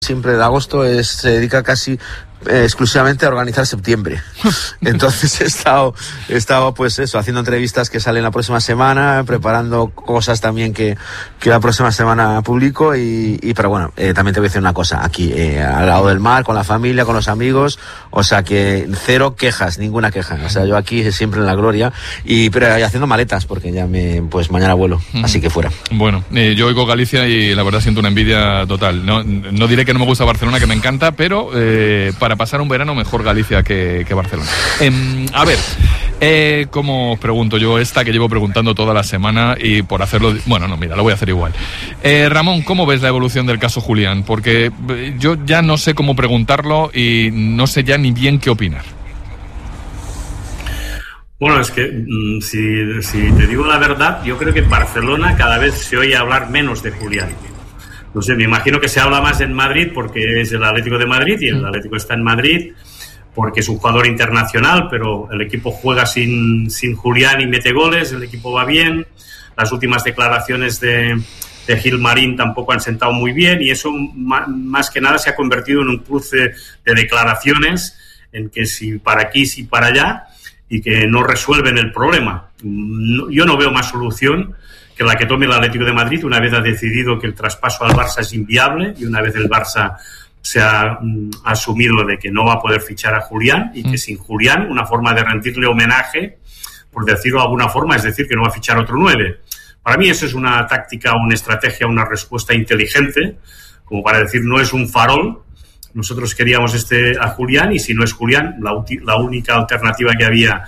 siempre de agosto se dedica casi exclusivamente a organizar septiembre. Entonces he estado pues eso, haciendo entrevistas que salen la próxima semana, preparando cosas también que la próxima semana publico pero bueno, también te voy a decir una cosa, aquí al lado del mar, con la familia, con los amigos, o sea que cero quejas, ninguna queja, o sea yo aquí siempre en la gloria, pero haciendo maletas porque ya pues mañana vuelo, así que fuera. Bueno, yo oigo Galicia y la verdad siento una envidia total, no diré que no me gusta Barcelona, que me encanta, pero para pasar un verano mejor Galicia que Barcelona. A ver, ¿cómo os pregunto yo esta que llevo preguntando toda la semana y por hacerlo... Bueno, no, mira, lo voy a hacer igual. Ramón, ¿cómo ves la evolución del caso Julián? Porque yo ya no sé cómo preguntarlo y no sé ya ni bien qué opinar. Bueno, es que si te digo la verdad, yo creo que en Barcelona cada vez se oye hablar menos de Julián. No sé, me imagino que se habla más en Madrid porque es el Atlético de Madrid y el Atlético está en Madrid porque es un jugador internacional, pero el equipo juega sin Julián y mete goles, el equipo va bien. Las últimas declaraciones de Gilmarín tampoco han sentado muy bien y eso más que nada se ha convertido en un cruce de declaraciones en que si para aquí, si para allá y que no resuelven el problema. Yo no veo más solución que la que tome el Atlético de Madrid una vez ha decidido que el traspaso al Barça es inviable y una vez el Barça se ha asumido de que no va a poder fichar a Julián y que sin Julián una forma de rendirle homenaje, por decirlo de alguna forma, es decir, que no va a fichar otro 9. Para mí eso es una táctica, una estrategia, una respuesta inteligente, como para decir no es un farol. Nosotros queríamos a Julián y si no es Julián, la única alternativa que había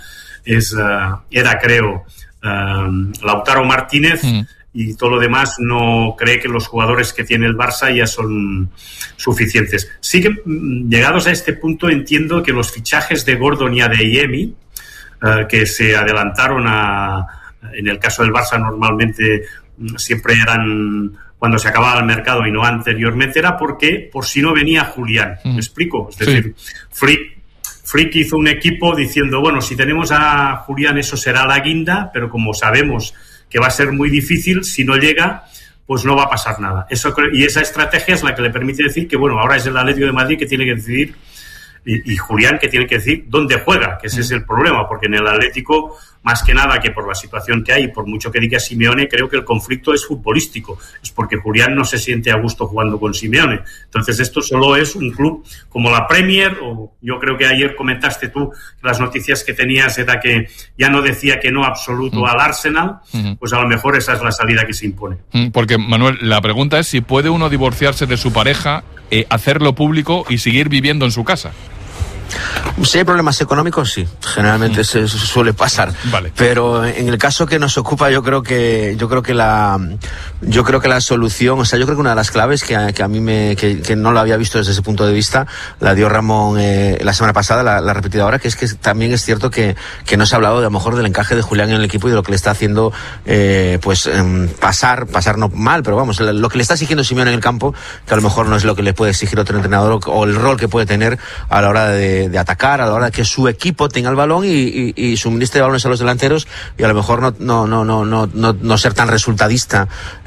era creo Lautaro Martínez y todo lo demás no cree que los jugadores que tiene el Barça ya son suficientes. Sí que llegados a este punto entiendo que los fichajes de Gordon y Adeyemi que se adelantaron en el caso del Barça normalmente siempre eran cuando se acababa el mercado y no anteriormente, era porque por si no venía Julián. ¿Me explico? Es decir, Frick hizo un equipo diciendo, bueno, si tenemos a Julián eso será la guinda, pero como sabemos que va a ser muy difícil, si no llega, pues no va a pasar nada. Y esa estrategia es la que le permite decir que, bueno, ahora es el Atlético de Madrid que tiene que decidir y Julián que tiene que decir dónde juega, que ese es el problema, porque en el Atlético, más que nada que por la situación que hay, por mucho que diga Simeone, creo que el conflicto es futbolístico, es porque Julián no se siente a gusto jugando con Simeone. Entonces esto solo es un club como la Premier, o yo creo que ayer comentaste tú que las noticias que tenías era que ya no decía que no absoluto al Arsenal, pues a lo mejor esa es la salida que se impone. Porque, Manuel, la pregunta es si puede uno divorciarse de su pareja, hacerlo público y seguir viviendo en su casa. Si hay problemas económicos, sí, generalmente se suele pasar. Vale. Pero en el caso que nos ocupa, yo creo que la solución, o sea, yo creo que una de las claves que a mí que no lo había visto desde ese punto de vista, la dio Ramón la semana pasada, la repetida ahora, que es que también es cierto que no se ha hablado de, a lo mejor, del encaje de Julián en el equipo y de lo que le está haciendo pasar no mal, pero vamos, lo que le está exigiendo Simeone en el campo, que a lo mejor no es lo que le puede exigir otro entrenador o el rol que puede tener a la hora de atacar, a la hora de que su equipo tenga el balón y suministre balones a los delanteros y a lo mejor no ser tan resultadista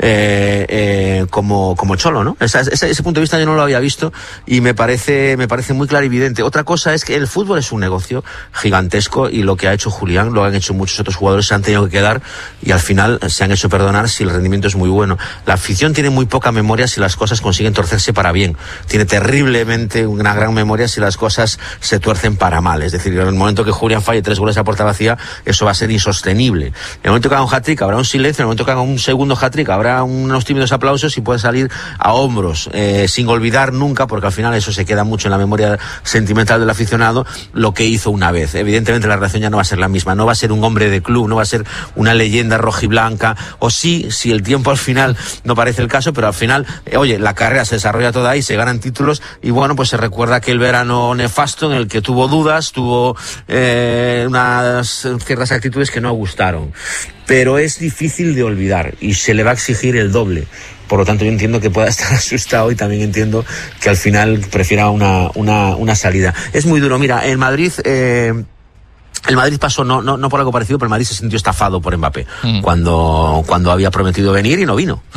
como Cholo, ¿no? Ese punto de vista yo no lo había visto y me parece muy clarividente. Otra cosa es que el fútbol es un negocio gigantesco y lo que ha hecho Julián lo han hecho muchos otros jugadores, se han tenido que quedar y al final se han hecho perdonar si el rendimiento es muy bueno. La afición tiene muy poca memoria si las cosas consiguen torcerse para bien. Tiene terriblemente una gran memoria si las cosas se tuercen para mal. Es decir, en el momento que Julián falle 3 goles a puerta vacía, eso va a ser insostenible. En el momento que haga un hat-trick habrá un silencio, en el momento que haga un segundo hat-trick habrá unos tímidos aplausos y puede salir a hombros, sin olvidar nunca, porque al final eso se queda mucho en la memoria sentimental del aficionado, lo que hizo una vez. Evidentemente la relación ya no va a ser la misma, no va a ser un hombre de club, no va a ser una leyenda rojiblanca, o sí, si el tiempo al final no parece el caso, pero al final, oye, la carrera se desarrolla toda ahí, se ganan títulos y bueno, pues se recuerda aquel verano nefasto en el que tuvo dudas, tuvo unas ciertas actitudes que no gustaron, pero es difícil de olvidar y se le va a exigir el doble. Por lo tanto, yo entiendo que pueda estar asustado y también entiendo que al final prefiera una salida. Es muy duro. Mira, en Madrid... El Madrid pasó, no por algo parecido, pero el Madrid se sintió estafado por Mbappé cuando había prometido venir y no vino.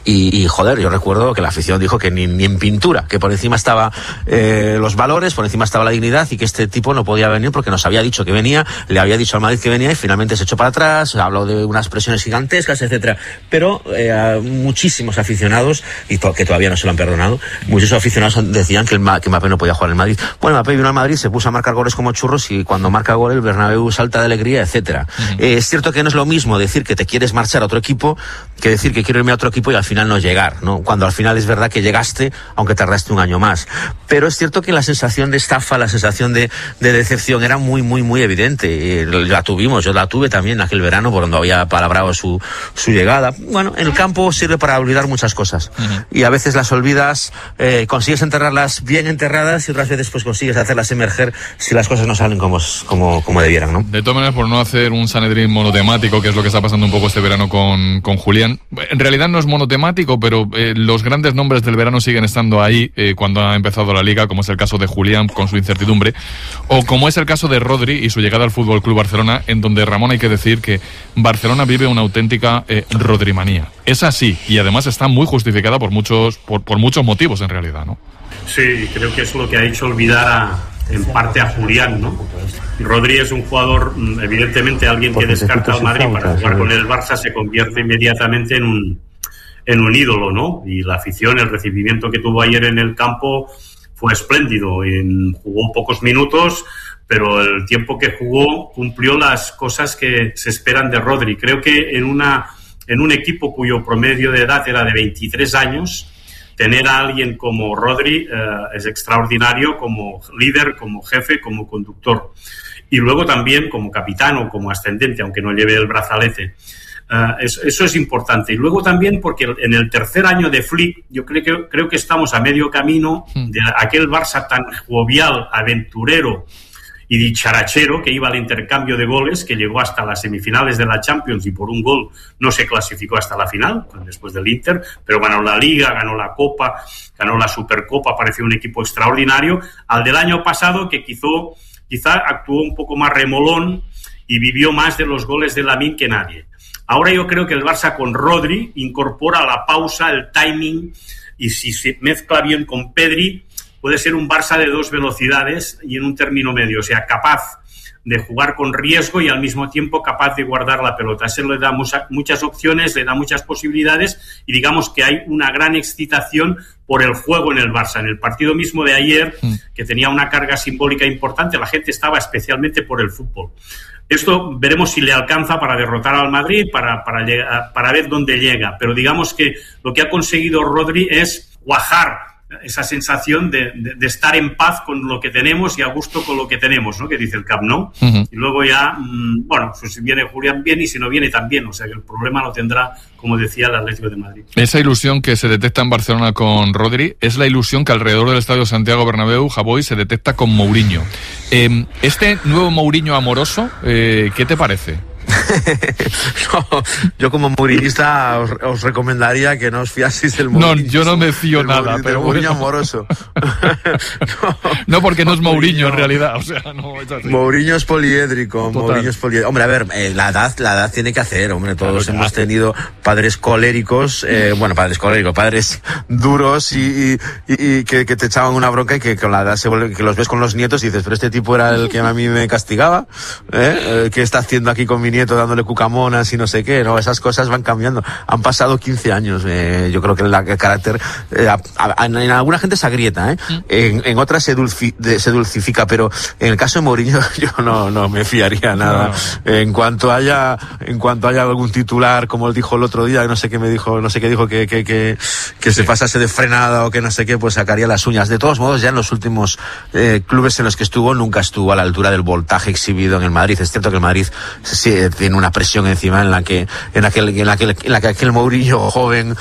Y joder, yo recuerdo que la afición dijo que ni en pintura, que por encima estaba los valores, por encima estaba la dignidad, y que este tipo no podía venir porque nos había dicho que venía, le había dicho al Madrid que venía, y finalmente se echó para atrás, habló de unas presiones gigantescas, etcétera. Pero muchísimos aficionados, y que todavía no se lo han perdonado, muchos aficionados decían que Mbappé no podía jugar en el Madrid. Bueno, Mbappé vino al Madrid, se puso a marcar goles como churros, y cuando marca gol el Bernabéu salta de alegría, etcétera. Es cierto que no es lo mismo decir que te quieres marchar a otro equipo que decir que quiero irme a otro equipo y al final no llegar, ¿no? Cuando al final es verdad que llegaste, aunque tardaste un año más. Pero es cierto que la sensación de estafa, la sensación de decepción era muy, muy, muy evidente. La tuvimos, yo la tuve también aquel verano, por donde había palabrado su llegada. Bueno, en el campo sirve para olvidar muchas cosas. Y a veces las olvidas, consigues enterrarlas bien enterradas, y otras veces pues consigues hacerlas emerger si las cosas no salen como debieran, ¿no? De todas maneras, por no hacer un Sanedrín monotemático, que es lo que está pasando un poco este verano con Julián, en realidad no es monotemático, pero los grandes nombres del verano siguen estando ahí cuando ha empezado la Liga, como es el caso de Julián con su incertidumbre, o como es el caso de Rodri y su llegada al Fútbol Club Barcelona, en donde, Ramón, hay que decir que Barcelona vive una auténtica rodrimanía. Es así, y además está muy justificada por muchos motivos en realidad, ¿no? Sí, creo que es lo que ha hecho olvidar en parte a Julián, ¿no? Rodri es un jugador, evidentemente alguien que descarta al Madrid para jugar con el Barça se convierte inmediatamente en un ídolo, ¿no? Y la afición, el recibimiento que tuvo ayer en el campo fue espléndido. Jugó pocos minutos, pero el tiempo que jugó cumplió las cosas que se esperan de Rodri. Creo que en un equipo cuyo promedio de edad era de 23 años, tener a alguien como Rodri es extraordinario como líder, como jefe, como conductor. Y luego también como capitán o como ascendente, aunque no lleve el brazalete. Eso es importante. Y luego también porque en el tercer año de Flick, yo creo que estamos a medio camino de aquel Barça tan jovial, aventurero y dicharachero que iba al intercambio de goles, que llegó hasta las semifinales de la Champions y por un gol no se clasificó hasta la final, después del Inter, pero ganó la Liga, ganó la Copa, ganó la Supercopa, pareció un equipo extraordinario, al del año pasado que quizá actuó un poco más remolón y vivió más de los goles de Lamine que nadie. Ahora yo creo que el Barça con Rodri incorpora la pausa, el timing, y si se mezcla bien con Pedri, puede ser un Barça de dos velocidades y en un término medio, o sea, capaz de jugar con riesgo y al mismo tiempo capaz de guardar la pelota. Eso le da muchas opciones, le da muchas posibilidades y digamos que hay una gran excitación por el juego en el Barça. En el partido mismo de ayer, que tenía una carga simbólica importante, la gente estaba especialmente por el fútbol. Esto veremos si le alcanza para derrotar al Madrid, para ver dónde llega. Pero digamos que lo que ha conseguido Rodri es cuajar esa sensación de estar en paz con lo que tenemos y a gusto con lo que tenemos, ¿no? Que dice el Camp Nou. Y luego ya, bueno, pues si viene Julián bien y si no viene también. O sea que el problema lo tendrá, como decía, el Atlético de Madrid. Esa ilusión que se detecta en Barcelona con Rodri es la ilusión que alrededor del Estadio Santiago Bernabéu, Javoy, se detecta con Mourinho. Este nuevo Mourinho amoroso, ¿qué te parece? No, yo como mourinhista os recomendaría que no os fiaseis del Mourinho. No, yo no me fío nada, pero Mourinho amoroso. No, porque no es Mourinho en realidad, o sea, no es así. Mourinho es poliédrico, Mourinho es poliédrico. Hombre, a ver, la edad tiene que hacer, hombre, todos hemos tenido padres coléricos, padres duros y que te echaban una bronca y que con la edad que los ves con los nietos y dices, pero este tipo era el que a mí me castigaba, ¿qué está haciendo aquí con mi nieto dándole cucamonas y no sé qué? No, esas cosas van cambiando. Han pasado 15 años. Yo creo que el carácter en alguna gente se agrieta, en otras se dulcifica, pero en el caso de Mourinho yo no me fiaría nada. No. En cuanto haya algún titular, como él dijo el otro día, no sé qué dijo que se pasase de frenada o que no sé qué, pues sacaría las uñas. De todos modos, ya en los últimos clubes en los que estuvo, nunca estuvo a la altura del voltaje exhibido en el Madrid. Es cierto que el Madrid tiene una presión encima en la que aquel Mourinho joven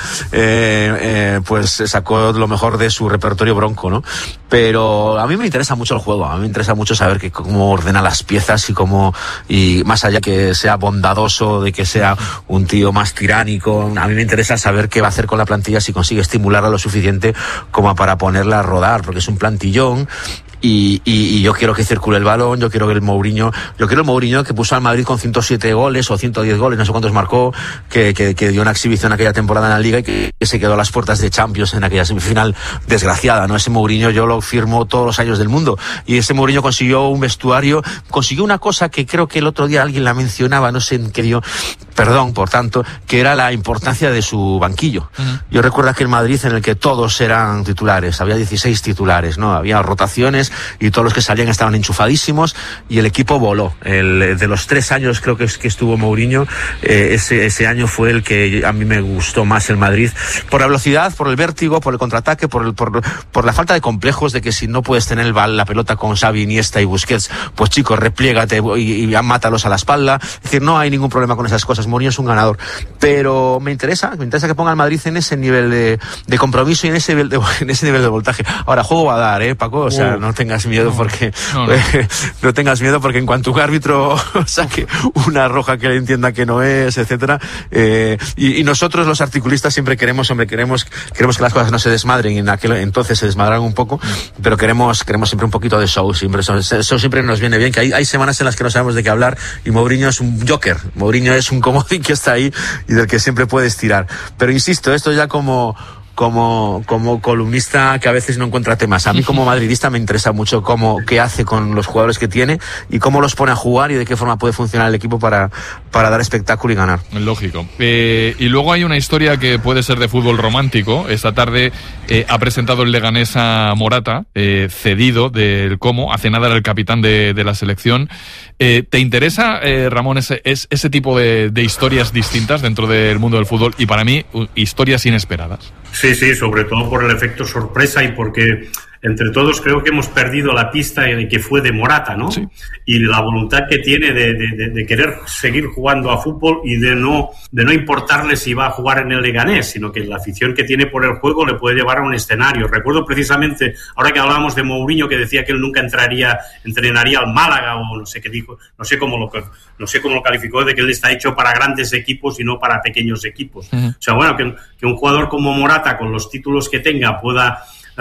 pues sacó lo mejor de su repertorio bronco, ¿no? Pero a mí me interesa mucho el juego, a mí me interesa mucho saber cómo ordena las piezas y más allá que sea bondadoso, de que sea un tío más tiránico, a mí me interesa saber qué va a hacer con la plantilla, si consigue estimularla lo suficiente como para ponerla a rodar, porque es un plantillón. y yo quiero que circule el balón, yo quiero el Mourinho que puso al Madrid con 107 goles o 110 goles, no sé cuántos marcó, que dio una exhibición aquella temporada en la Liga y que se quedó a las puertas de Champions en aquella semifinal desgraciada, ¿no? Ese Mourinho yo lo firmo todos los años del mundo, y ese Mourinho consiguió un vestuario, consiguió una cosa que creo que el otro día alguien la mencionaba, no sé en qué dio, perdón, por tanto, que era la importancia de su banquillo. Yo recuerdo aquel Madrid en el que todos eran titulares, había 16 titulares, ¿no? Había rotaciones y todos los que salían estaban enchufadísimos y el equipo voló. De los 3 años creo que estuvo Mourinho, ese año fue el que a mí me gustó más el Madrid, por la velocidad, por el vértigo, por el contraataque, por la falta de complejos de que si no puedes tener la pelota con Xavi, Iniesta y Busquets, pues chicos, repliégate y mátalos a la espalda. Es decir, no hay ningún problema con esas cosas. Mourinho es un ganador, pero me interesa que ponga al Madrid en ese nivel de compromiso y en ese nivel de voltaje. Ahora, juego va a dar, Paco, o sea, no tengas miedo porque no tengas miedo porque en cuanto un árbitro saque una roja que le entienda que no es, etcétera, y nosotros los articulistas siempre queremos que las cosas no se desmadren, y en aquel entonces se desmadraron un poco, pero queremos siempre un poquito de show, siempre eso siempre nos viene bien, que hay semanas en las que no sabemos de qué hablar y Mourinho es un joker, Mourinho es un comodín que está ahí y del que siempre puedes tirar. Pero insisto, esto ya como columnista que a veces no encuentra temas. A mí como madridista me interesa mucho qué hace con los jugadores que tiene y cómo los pone a jugar y de qué forma puede funcionar el equipo para dar espectáculo y ganar. Lógico. Y luego hay una historia que puede ser de fútbol romántico. Esta tarde ha presentado el Leganés a Morata, cedido del Como, hace nada era el capitán de la selección. ¿Te interesa, Ramón, ese tipo de historias distintas dentro del mundo del fútbol? Y para mí, historias inesperadas. Sí, sobre todo por el efecto sorpresa y porque entre todos creo que hemos perdido la pista de que fue de Morata, ¿no? Sí. Y la voluntad que tiene de querer seguir jugando a fútbol y de no importarle si va a jugar en el Leganés, sino que la afición que tiene por el juego le puede llevar a un escenario. Recuerdo precisamente, ahora que hablábamos de Mourinho, que decía que él nunca entrenaría al Málaga, o no sé qué dijo, no sé cómo lo calificó, de que él está hecho para grandes equipos y no para pequeños equipos. Uh-huh. O sea, bueno, que un jugador como Morata, con los títulos que tenga, pueda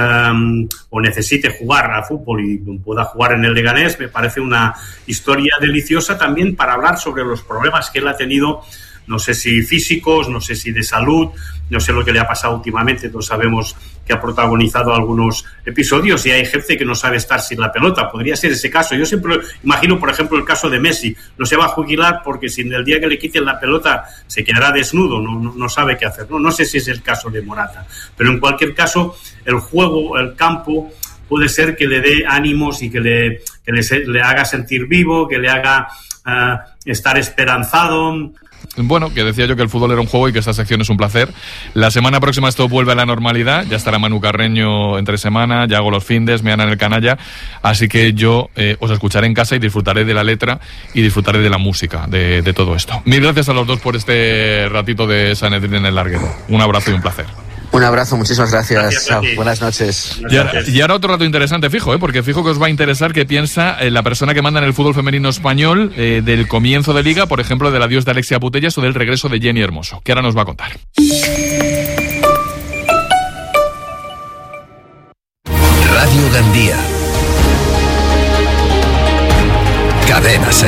o necesite jugar al fútbol y pueda jugar en el Leganés, me parece una historia deliciosa también para hablar sobre los problemas que él ha tenido, no sé si físicos, no sé si de salud, no sé lo que le ha pasado últimamente. Todos sabemos que ha protagonizado algunos episodios y hay gente que no sabe estar sin la pelota. Podría ser ese caso. Yo siempre imagino, por ejemplo, el caso de Messi. No se va a jubilar porque si el día que le quiten la pelota se quedará desnudo, no sabe qué hacer. No sé si es el caso de Morata. Pero en cualquier caso, el juego, el campo, puede ser que le dé ánimos y que le haga sentir vivo, que le haga estar esperanzado. Bueno, que decía yo que el fútbol era un juego y que esta sección es un placer. La semana próxima esto vuelve a la normalidad. Ya estará Manu Carreño entre semana, ya hago los findes, me ganan el canalla. Así que yo os escucharé en casa y disfrutaré de la letra y disfrutaré de la música, de todo esto. Mil gracias a los dos por este ratito de Sanedrín en el larguero. Un abrazo y un placer. Un abrazo, muchísimas gracias. Buenas noches. Y ahora otro rato interesante, fijo, porque fijo que os va a interesar qué piensa la persona que manda en el fútbol femenino español del comienzo de liga, por ejemplo, del adiós de Alexia Putellas o del regreso de Jenny Hermoso, que ahora nos va a contar. Radio Gandía. Cadena SER.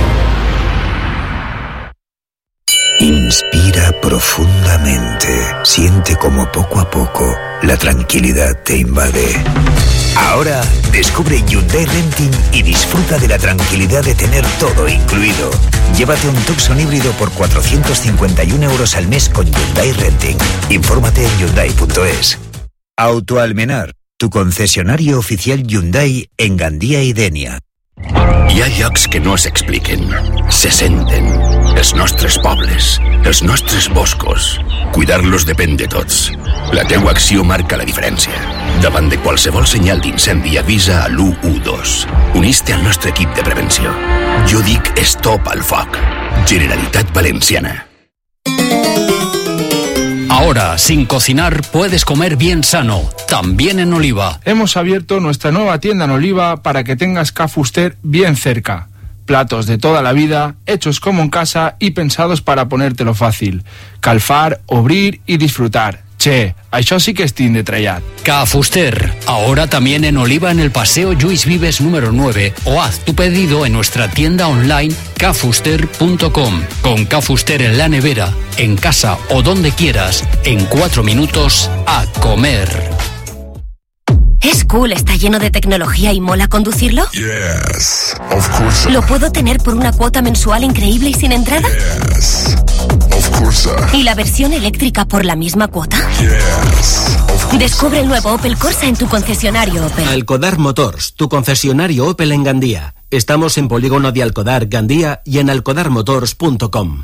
Inspira profundamente. Siente como poco a poco la tranquilidad te invade. Ahora descubre Hyundai Renting y disfruta de la tranquilidad de tener todo incluido. Llévate un Tucson híbrido por 451 € al mes con Hyundai Renting. Infórmate en Hyundai.es. Autoalmenar, tu concesionario oficial Hyundai en Gandía i Dénia. Hi ha llocs que no s'expliquen, se senten. Els nostres pobles, els nostres boscos. Cuidar-los depèn de tots. La teua acció marca la diferència. Davant de qualsevol senyal d'incendi avisa a l'112. Unís-te al nostre equip de prevenció. Jo dic stop al foc. Generalitat Valenciana. Ahora, sin cocinar, puedes comer bien sano, también en Oliva. Hemos abierto nuestra nueva tienda en Oliva para que tengas Ca Fuster bien cerca. Platos de toda la vida, hechos como en casa y pensados para ponértelo fácil. Calfar, abrir y disfrutar. Che, això sí que és de trellat. Ca Fuster, ahora también en Oliva en el Paseo Lluís Vives número 9 o haz tu pedido en nuestra tienda online cafuster.com. Con Ca Fuster en la nevera, en casa o donde quieras, en 4 minutos a comer. ¿Es cool, está lleno de tecnología y mola conducirlo? Yes, of course. ¿Lo puedo tener por una cuota mensual increíble y sin entrada? Yes, of course. ¿Y la versión eléctrica por la misma cuota? Yes, of course. Descubre el nuevo Opel Corsa en tu concesionario Opel. Alcodar Motors, tu concesionario Opel en Gandía. Estamos en Polígono de Alcodar, Gandía y en alcodarmotors.com.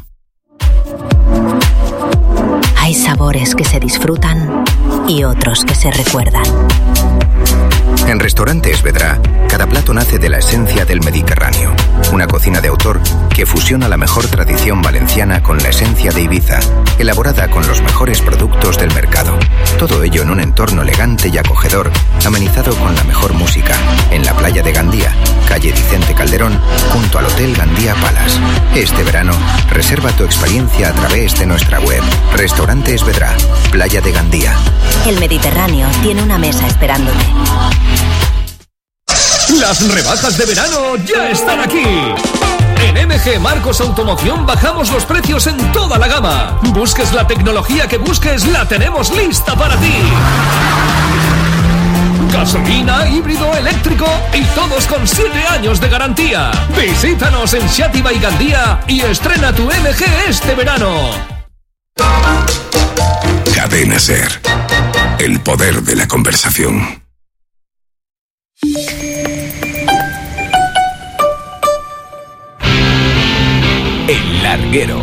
Hay sabores que se disfrutan y otros que se recuerdan. En Restaurante Esvedra, cada plato nace de la esencia del Mediterráneo. Una cocina de autor que fusiona la mejor tradición valenciana con la esencia de Ibiza, elaborada con los mejores productos del mercado. Todo ello en un entorno elegante y acogedor, amenizado con la mejor música, en la playa de Gandía, calle Vicente Calderón, junto al Hotel Gandía Palace. Este verano, reserva tu experiencia a través de nuestra web. Restaurante Esvedra, Playa de Gandía. El Mediterráneo tiene una mesa esperándote. Las rebajas de verano ya están aquí. En MG Marcos Automoción bajamos los precios en toda la gama. Busques la tecnología que busques, la tenemos lista para ti. Gasolina, híbrido, eléctrico y todos con 7 años de garantía. Visítanos en Xàtiva y Gandía y estrena tu MG este verano. Cadena SER. El poder de la conversación. El Larguero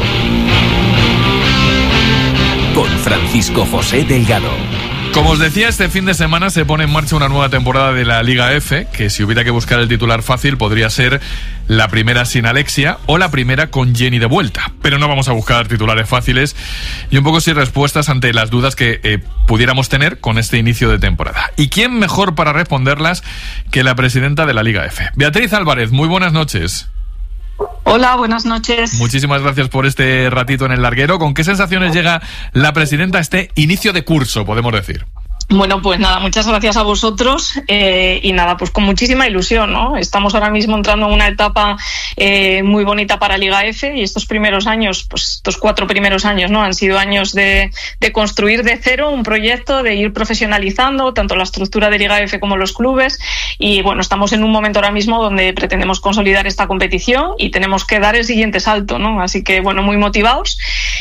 con Francisco José Delgado. Como os decía, este fin de semana se pone en marcha una nueva temporada de la Liga F, que si hubiera que buscar el titular fácil podría ser la primera sin Alexia o la primera con Jenny de vuelta. Pero no vamos a buscar titulares fáciles y un poco sin respuestas ante las dudas que pudiéramos tener con este inicio de temporada. ¿Y quién mejor para responderlas que la presidenta de la Liga F? Beatriz Álvarez, muy buenas noches. Hola, buenas noches. Muchísimas gracias por este ratito en el Larguero. ¿Con qué sensaciones llega la presidenta a este inicio de curso, podemos decir? Bueno, pues nada, muchas gracias a vosotros y nada, pues con muchísima ilusión, ¿no? Estamos ahora mismo entrando en una etapa muy bonita para Liga F y estos primeros años, pues estos 4 primeros años, ¿no? Han sido años de construir de cero un proyecto, de ir profesionalizando tanto la estructura de Liga F como los clubes y bueno, estamos en un momento ahora mismo donde pretendemos consolidar esta competición y tenemos que dar el siguiente salto, ¿no? Así que bueno, muy motivados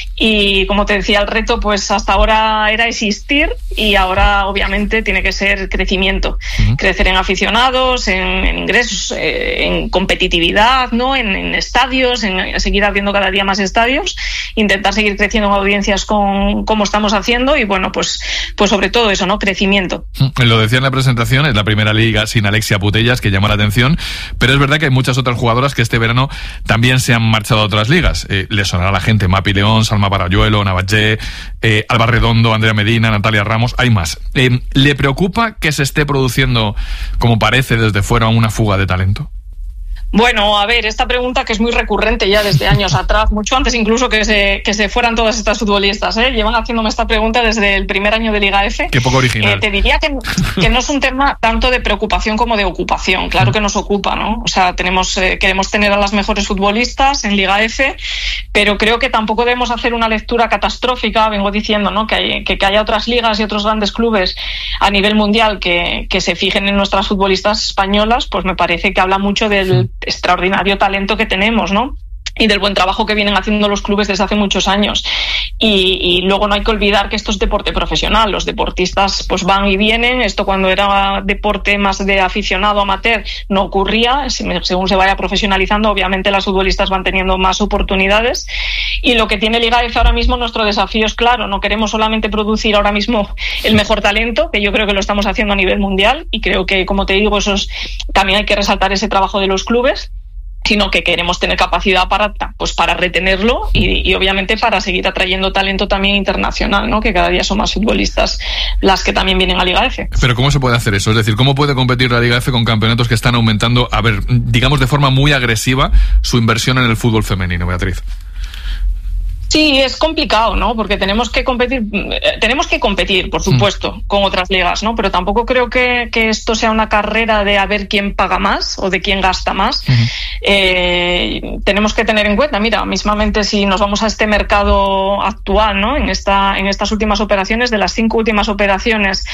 y como te decía, el reto pues hasta ahora era existir y ahora obviamente tiene que ser crecimiento, crecer en aficionados, en ingresos, en competitividad, ¿no? En estadios, en seguir abriendo cada día más estadios, intentar seguir creciendo en audiencias como estamos haciendo y bueno, pues sobre todo eso, ¿no? Crecimiento. Lo decía en la presentación, es la primera liga sin Alexia Putellas, que llama la atención, pero es verdad que hay muchas otras jugadoras que este verano también se han marchado a otras ligas. Le sonará a la gente Mapi León, Salma Parayuelo, Navallé, Alba Redondo, Andrea Medina, Natalia Ramos, hay más. ¿Le preocupa que se esté produciendo, como parece desde fuera, una fuga de talento? Bueno, a ver, esta pregunta que es muy recurrente ya desde años atrás, mucho antes incluso que se fueran todas estas futbolistas, llevan haciéndome esta pregunta desde el primer año de Liga F. Qué poco original. Te diría que no es un tema tanto de preocupación como de ocupación, claro que nos ocupa, ¿no? O sea, queremos tener a las mejores futbolistas en Liga F, pero creo que tampoco debemos hacer una lectura catastrófica, vengo diciendo, ¿no? Que haya otras ligas y otros grandes clubes a nivel mundial que se fijen en nuestras futbolistas españolas, pues me parece que habla mucho del extraordinario talento que tenemos, ¿no? Y del buen trabajo que vienen haciendo los clubes desde hace muchos años. Y luego no hay que olvidar que esto es deporte profesional. Los deportistas pues van y vienen. Esto cuando era deporte más de aficionado amateur no ocurría. Según se vaya profesionalizando, obviamente las futbolistas van teniendo más oportunidades. Y lo que tiene Liga F ahora mismo, nuestro desafío es claro. No queremos solamente producir ahora mismo el mejor talento, que yo creo que lo estamos haciendo a nivel mundial. Y creo que, como te digo, también hay que resaltar ese trabajo de los clubes, sino que queremos tener capacidad para retenerlo y obviamente para seguir atrayendo talento también internacional, ¿no? Que cada día son más futbolistas las que también vienen a Liga F. Pero ¿cómo se puede hacer eso? Es decir, ¿cómo puede competir la Liga F con campeonatos que están aumentando, digamos de forma muy agresiva, su inversión en el fútbol femenino, Beatriz? Sí, es complicado, ¿no? Porque tenemos que competir, por supuesto, con otras ligas, ¿no? Pero tampoco creo que esto sea una carrera de a ver quién paga más o de quién gasta más. Tenemos que tener en cuenta, mira, mismamente si nos vamos a este mercado actual, ¿no? En estas últimas operaciones, de las 5 últimas operaciones,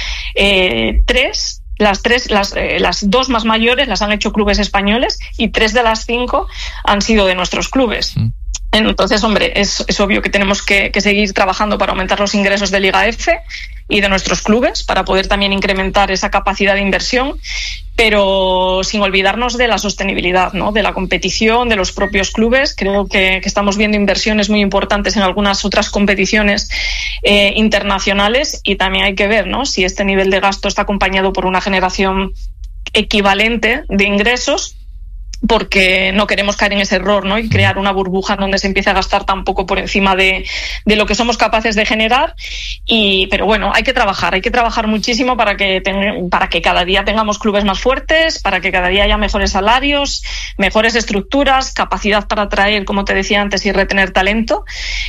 3... Las 2 más mayores las han hecho clubes españoles y 3 de las 5 han sido de nuestros clubes. Entonces, hombre, es obvio que tenemos que seguir trabajando para aumentar los ingresos de Liga F y de nuestros clubes, para poder también incrementar esa capacidad de inversión, pero sin olvidarnos de la sostenibilidad, ¿no? De la competición, de los propios clubes. Creo que estamos viendo inversiones muy importantes en algunas otras competiciones internacionales, y también hay que ver, ¿no? Si este nivel de gasto está acompañado por una generación equivalente de ingresos, porque no queremos caer en ese error, ¿no? Y crear una burbuja donde se empiece a gastar tan poco por encima de lo que somos capaces de generar. Pero bueno, hay que trabajar muchísimo para que cada día tengamos clubes más fuertes, para que cada día haya mejores salarios, mejores estructuras, capacidad para atraer, como te decía antes, y retener talento,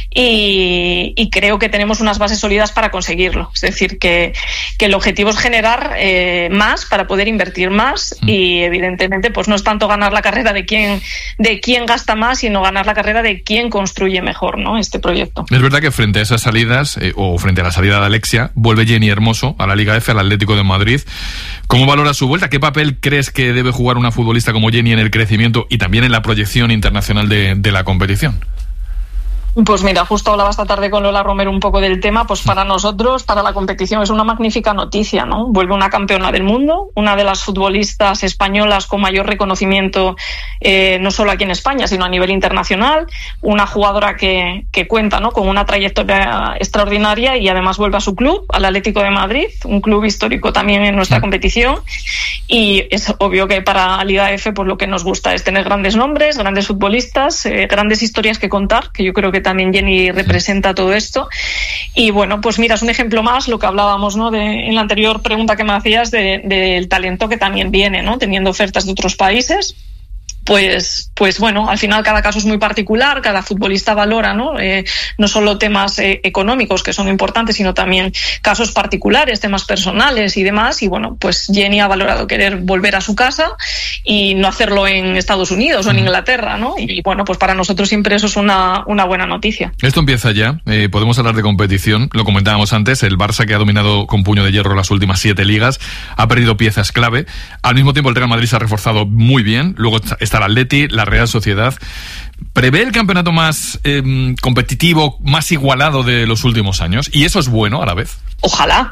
y creo que tenemos unas bases sólidas para conseguirlo. Es decir, que el objetivo es generar más para poder invertir más, y evidentemente pues no es tanto ganar la carrera de quién gasta más, sino ganar la carrera de quién construye mejor, ¿no? Este proyecto. Es verdad que frente a esas salidas, o frente a la salida de Alexia, vuelve Jenny Hermoso a la Liga F, al Atlético de Madrid. ¿Cómo valoras su vuelta? ¿Qué papel crees que debe jugar una futbolista como Jenny en el crecimiento y también en la proyección internacional de la competición? Pues mira, justo hablaba esta tarde con Lola Romero un poco del tema. Pues para nosotros, para la competición, es una magnífica noticia, ¿no? Vuelve una campeona del mundo, una de las futbolistas españolas con mayor reconocimiento, no solo aquí en España, sino a nivel internacional, una jugadora que cuenta, ¿no?, con una trayectoria extraordinaria, y además vuelve a su club, al Atlético de Madrid, un club histórico también en nuestra competición. Y es obvio que para Liga F pues lo que nos gusta es tener grandes nombres, grandes futbolistas, grandes historias que contar, que yo creo que también Jenny representa todo esto. Y bueno, pues mira, es un ejemplo más, lo que hablábamos, ¿no?, en la anterior pregunta que me hacías, del talento que también viene, ¿no?, teniendo ofertas de otros países. Pues bueno, al final cada caso es muy particular, cada futbolista valora, ¿no? No solo temas económicos, que son importantes, sino también casos particulares, temas personales y demás. Y bueno, pues Jenny ha valorado querer volver a su casa y no hacerlo en Estados Unidos o en Inglaterra, ¿no? Y bueno, pues para nosotros siempre eso es una buena noticia. Esto empieza ya, podemos hablar de competición, lo comentábamos antes, el Barça, que ha dominado con puño de hierro las últimas 7 ligas, ha perdido piezas clave. Al mismo tiempo el Real Madrid se ha reforzado muy bien, luego está el Atleti, la Real Sociedad. ¿Prevé el campeonato más competitivo, más igualado de los últimos años? ¿Y eso es bueno a la vez? Ojalá.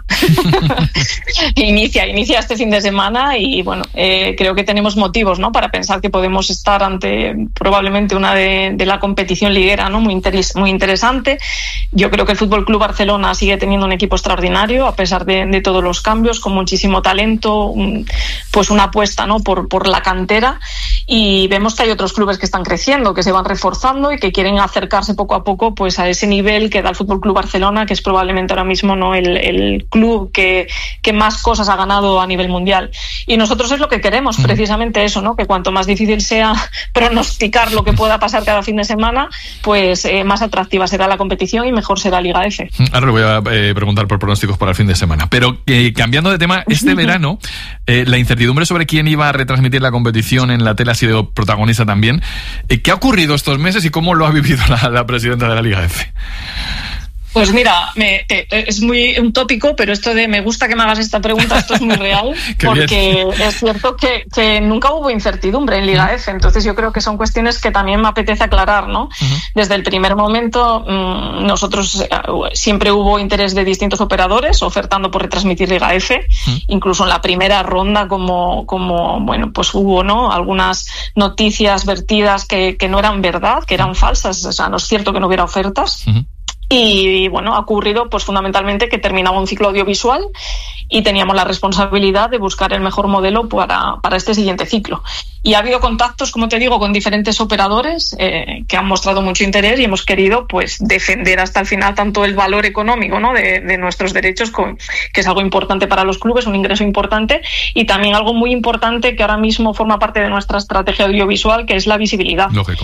Inicia este fin de semana, y bueno, creo que tenemos motivos, ¿no?, para pensar que podemos estar ante probablemente una de la competición liguera, ¿no?, muy interesante. Yo creo que el Fútbol Club Barcelona sigue teniendo un equipo extraordinario, a pesar de todos los cambios, con muchísimo talento, pues una apuesta, ¿no?, por la cantera. Y vemos que hay otros clubes que están creciendo, que se van reforzando y que quieren acercarse poco a poco pues a ese nivel que da el Fútbol Club Barcelona, que es probablemente ahora mismo, ¿no?, el club que más cosas ha ganado a nivel mundial. Y nosotros es lo que queremos, precisamente eso, ¿no?, que cuanto más difícil sea pronosticar lo que pueda pasar cada fin de semana, pues más atractiva será la competición y mejor será Liga F. Ahora le voy a preguntar por pronósticos para el fin de semana. Pero cambiando de tema, este verano la incertidumbre sobre quién iba a retransmitir la competición en la tele ha sido protagonista también. ¿Qué ha ocurrido estos meses y cómo lo ha vivido la presidenta de la Liga F? Pues mira, es muy un tópico, pero esto de me gusta que me hagas esta pregunta, esto es muy real, porque es cierto que nunca hubo incertidumbre en Liga F, entonces yo creo que son cuestiones que también me apetece aclarar, ¿no? Desde el primer momento nosotros siempre hubo interés de distintos operadores ofertando por retransmitir Liga F, incluso en la primera ronda como bueno, pues hubo, ¿no?, algunas noticias vertidas que no eran verdad, que eran falsas, o sea, no es cierto que no hubiera ofertas. Y bueno, ha ocurrido pues fundamentalmente que terminaba un ciclo audiovisual y teníamos la responsabilidad de buscar el mejor modelo para este siguiente ciclo. Y ha habido contactos, como te digo, con diferentes operadores que han mostrado mucho interés y hemos querido pues defender hasta el final tanto el valor económico, ¿no?, de nuestros derechos, que es algo importante para los clubes, un ingreso importante, y también algo muy importante que ahora mismo forma parte de nuestra estrategia audiovisual, que es la visibilidad. Lógico.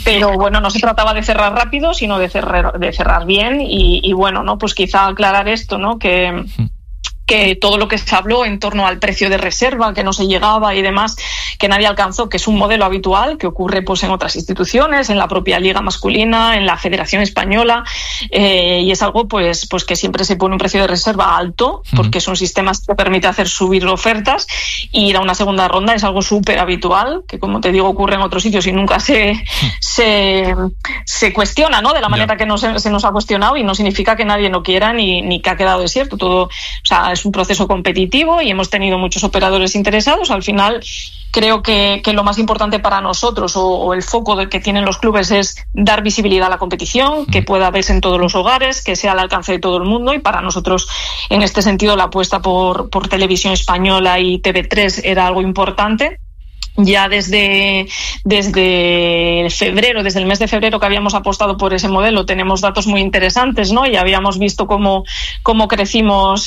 Pero bueno, no se trataba de cerrar rápido, sino de cerrar bien y bueno, ¿no? Pues quizá aclarar esto, ¿no? Que todo lo que se habló en torno al precio de reserva, que no se llegaba y demás, que nadie alcanzó, que es un modelo habitual que ocurre pues en otras instituciones, en la propia liga masculina, en la Federación Española, y es algo pues que siempre se pone un precio de reserva alto, porque es un sistema que permite hacer subir ofertas, y ir a una segunda ronda es algo súper habitual, que como te digo ocurre en otros sitios y nunca se cuestiona, ¿no? De la manera que se nos ha cuestionado, y no significa que nadie no quiera ni que ha quedado desierto. Todo, o sea, es un proceso competitivo y hemos tenido muchos operadores interesados. Al final creo que lo más importante para nosotros o el foco que tienen los clubes es dar visibilidad a la competición, que pueda verse en todos los hogares, que sea al alcance de todo el mundo, y para nosotros en este sentido la apuesta por Televisión Española y TV3 era algo importante. Ya desde febrero, desde el mes de febrero que habíamos apostado por ese modelo, tenemos datos muy interesantes, ¿no? Y habíamos visto cómo crecimos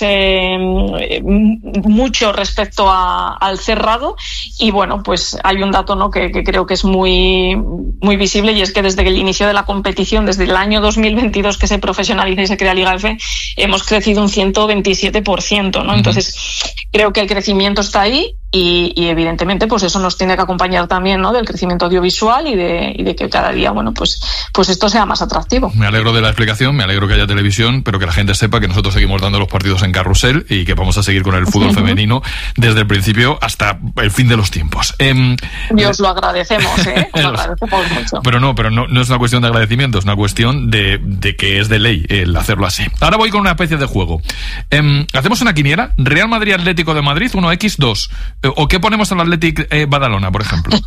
mucho respecto al cerrado, y bueno, pues hay un dato, ¿no? que creo que es muy, muy visible, y es que desde el inicio de la competición, desde el año 2022 que se profesionaliza y se crea Liga F, hemos crecido un 127%, ¿no? Entonces creo que el crecimiento está ahí. Y evidentemente pues eso nos tiene que acompañar también, ¿no? Del crecimiento audiovisual y de que cada día, bueno, pues esto sea más atractivo. Me alegro de la explicación, me alegro que haya televisión, pero que la gente sepa que nosotros seguimos dando los partidos en carrusel y que vamos a seguir con el fútbol femenino desde el principio hasta el fin de los tiempos. Y os lo agradecemos, os lo agradecemos mucho. Pero no es una cuestión de agradecimiento, es una cuestión de que es de ley el hacerlo así. Ahora voy con una especie de juego. Hacemos una quiniela, Real Madrid Atlético de Madrid 1x2. ¿O qué ponemos al Athletic Badalona, por ejemplo?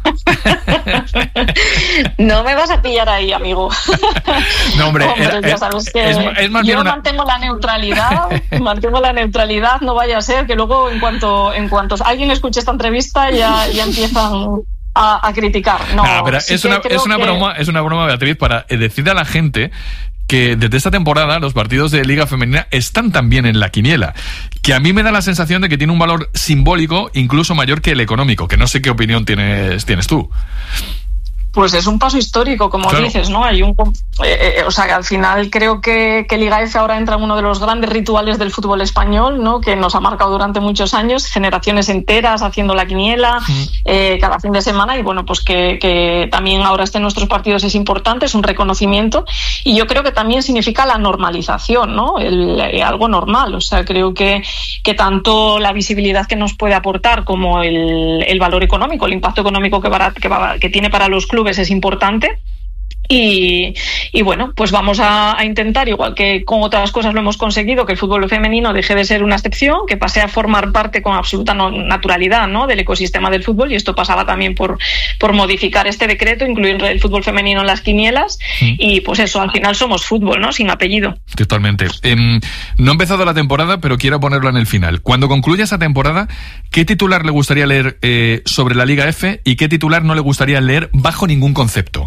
No me vas a pillar ahí, amigo. No, hombre, ya sabes que es más yo mantengo la neutralidad, no vaya a ser que luego en cuanto alguien escuche esta entrevista ya empiezan a criticar. No, pero es una broma, Beatriz, para decirle a la gente que desde esta temporada los partidos de Liga Femenina están también en la quiniela, que a mí me da la sensación de que tiene un valor simbólico incluso mayor que el económico, que no sé qué opinión tienes tú. Pues es un paso histórico, como claro. Dices, ¿no? Hay o sea, que al final creo que Liga F ahora entra en uno de los grandes rituales del fútbol español, ¿no? Que nos ha marcado durante muchos años, generaciones enteras haciendo la quiniela cada fin de semana, y bueno, pues que también ahora esté en nuestros partidos es importante, es un reconocimiento, y yo creo que también significa la normalización, ¿no? Algo normal. O sea, creo que tanto la visibilidad que nos puede aportar como el valor económico, el impacto económico que tiene para los clubes es importante. Y bueno, pues vamos a intentar, igual que con otras cosas lo hemos conseguido, que el fútbol femenino deje de ser una excepción, que pase a formar parte con absoluta naturalidad, ¿no? Del ecosistema del fútbol, y esto pasaba también por modificar este decreto, incluir el fútbol femenino en las quinielas, y pues eso, al final somos fútbol, ¿no? Sin apellido. Totalmente. No ha empezado la temporada, pero quiero ponerlo en el final. Cuando concluya esa temporada, ¿qué titular le gustaría leer sobre la Liga F y qué titular no le gustaría leer bajo ningún concepto?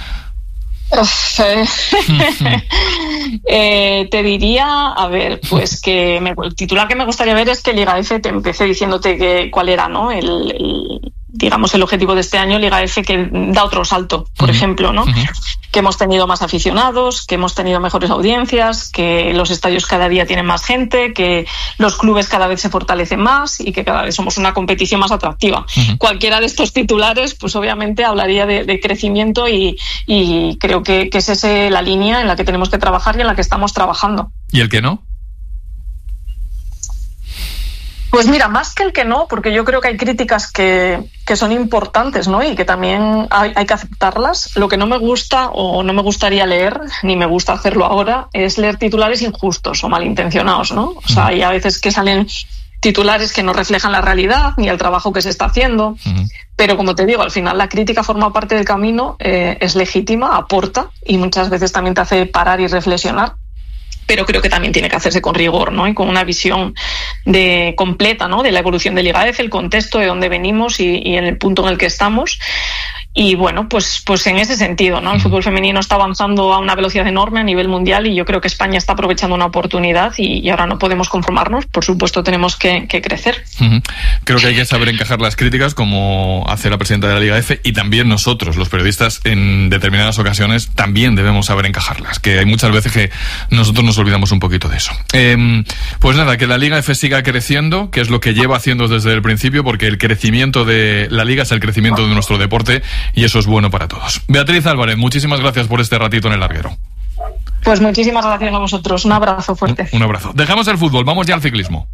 Te diría, a ver, pues que el titular que me gustaría ver es que Liga F, te empecé diciéndote cuál era, ¿no? Digamos, el objetivo de este año, Liga F, que da otro salto, por ejemplo, ¿no? Que hemos tenido más aficionados, que hemos tenido mejores audiencias, que los estadios cada día tienen más gente, que los clubes cada vez se fortalecen más y que cada vez somos una competición más atractiva. Cualquiera de estos titulares, pues obviamente hablaría de crecimiento, y creo que es esa la línea en la que tenemos que trabajar y en la que estamos trabajando. ¿Y el que no? Pues mira, más que el que no, porque yo creo que hay críticas que son importantes, ¿no? Y que también hay que aceptarlas. Lo que no me gusta o no me gustaría leer, ni me gusta hacerlo ahora, es leer titulares injustos o malintencionados, ¿no? O sea, hay a veces que salen titulares que no reflejan la realidad ni el trabajo que se está haciendo. Pero como te digo, al final la crítica forma parte del camino, es legítima, aporta, y muchas veces también te hace parar y reflexionar. Pero creo que también tiene que hacerse con rigor, ¿no? Y con una visión completa, ¿no? De la evolución de Liga F, el contexto de dónde venimos y en el punto en el que estamos. Y bueno, pues en ese sentido, ¿no? El fútbol femenino está avanzando a una velocidad enorme a nivel mundial y yo creo que España está aprovechando una oportunidad y ahora no podemos conformarnos. Por supuesto, tenemos que crecer. Creo que hay que saber encajar las críticas, como hace la presidenta de la Liga F, y también nosotros, los periodistas, en determinadas ocasiones también debemos saber encajarlas, que hay muchas veces que nosotros nos olvidamos un poquito de eso. Pues nada, que la Liga F siga creciendo, que es lo que lleva haciendo desde el principio, porque el crecimiento de la Liga es el crecimiento de nuestro deporte y eso es bueno para todos. Beatriz Álvarez, muchísimas gracias por este ratito en El Larguero. Pues muchísimas gracias a vosotros. Un abrazo fuerte. Un abrazo. Dejamos el fútbol, vamos ya al ciclismo.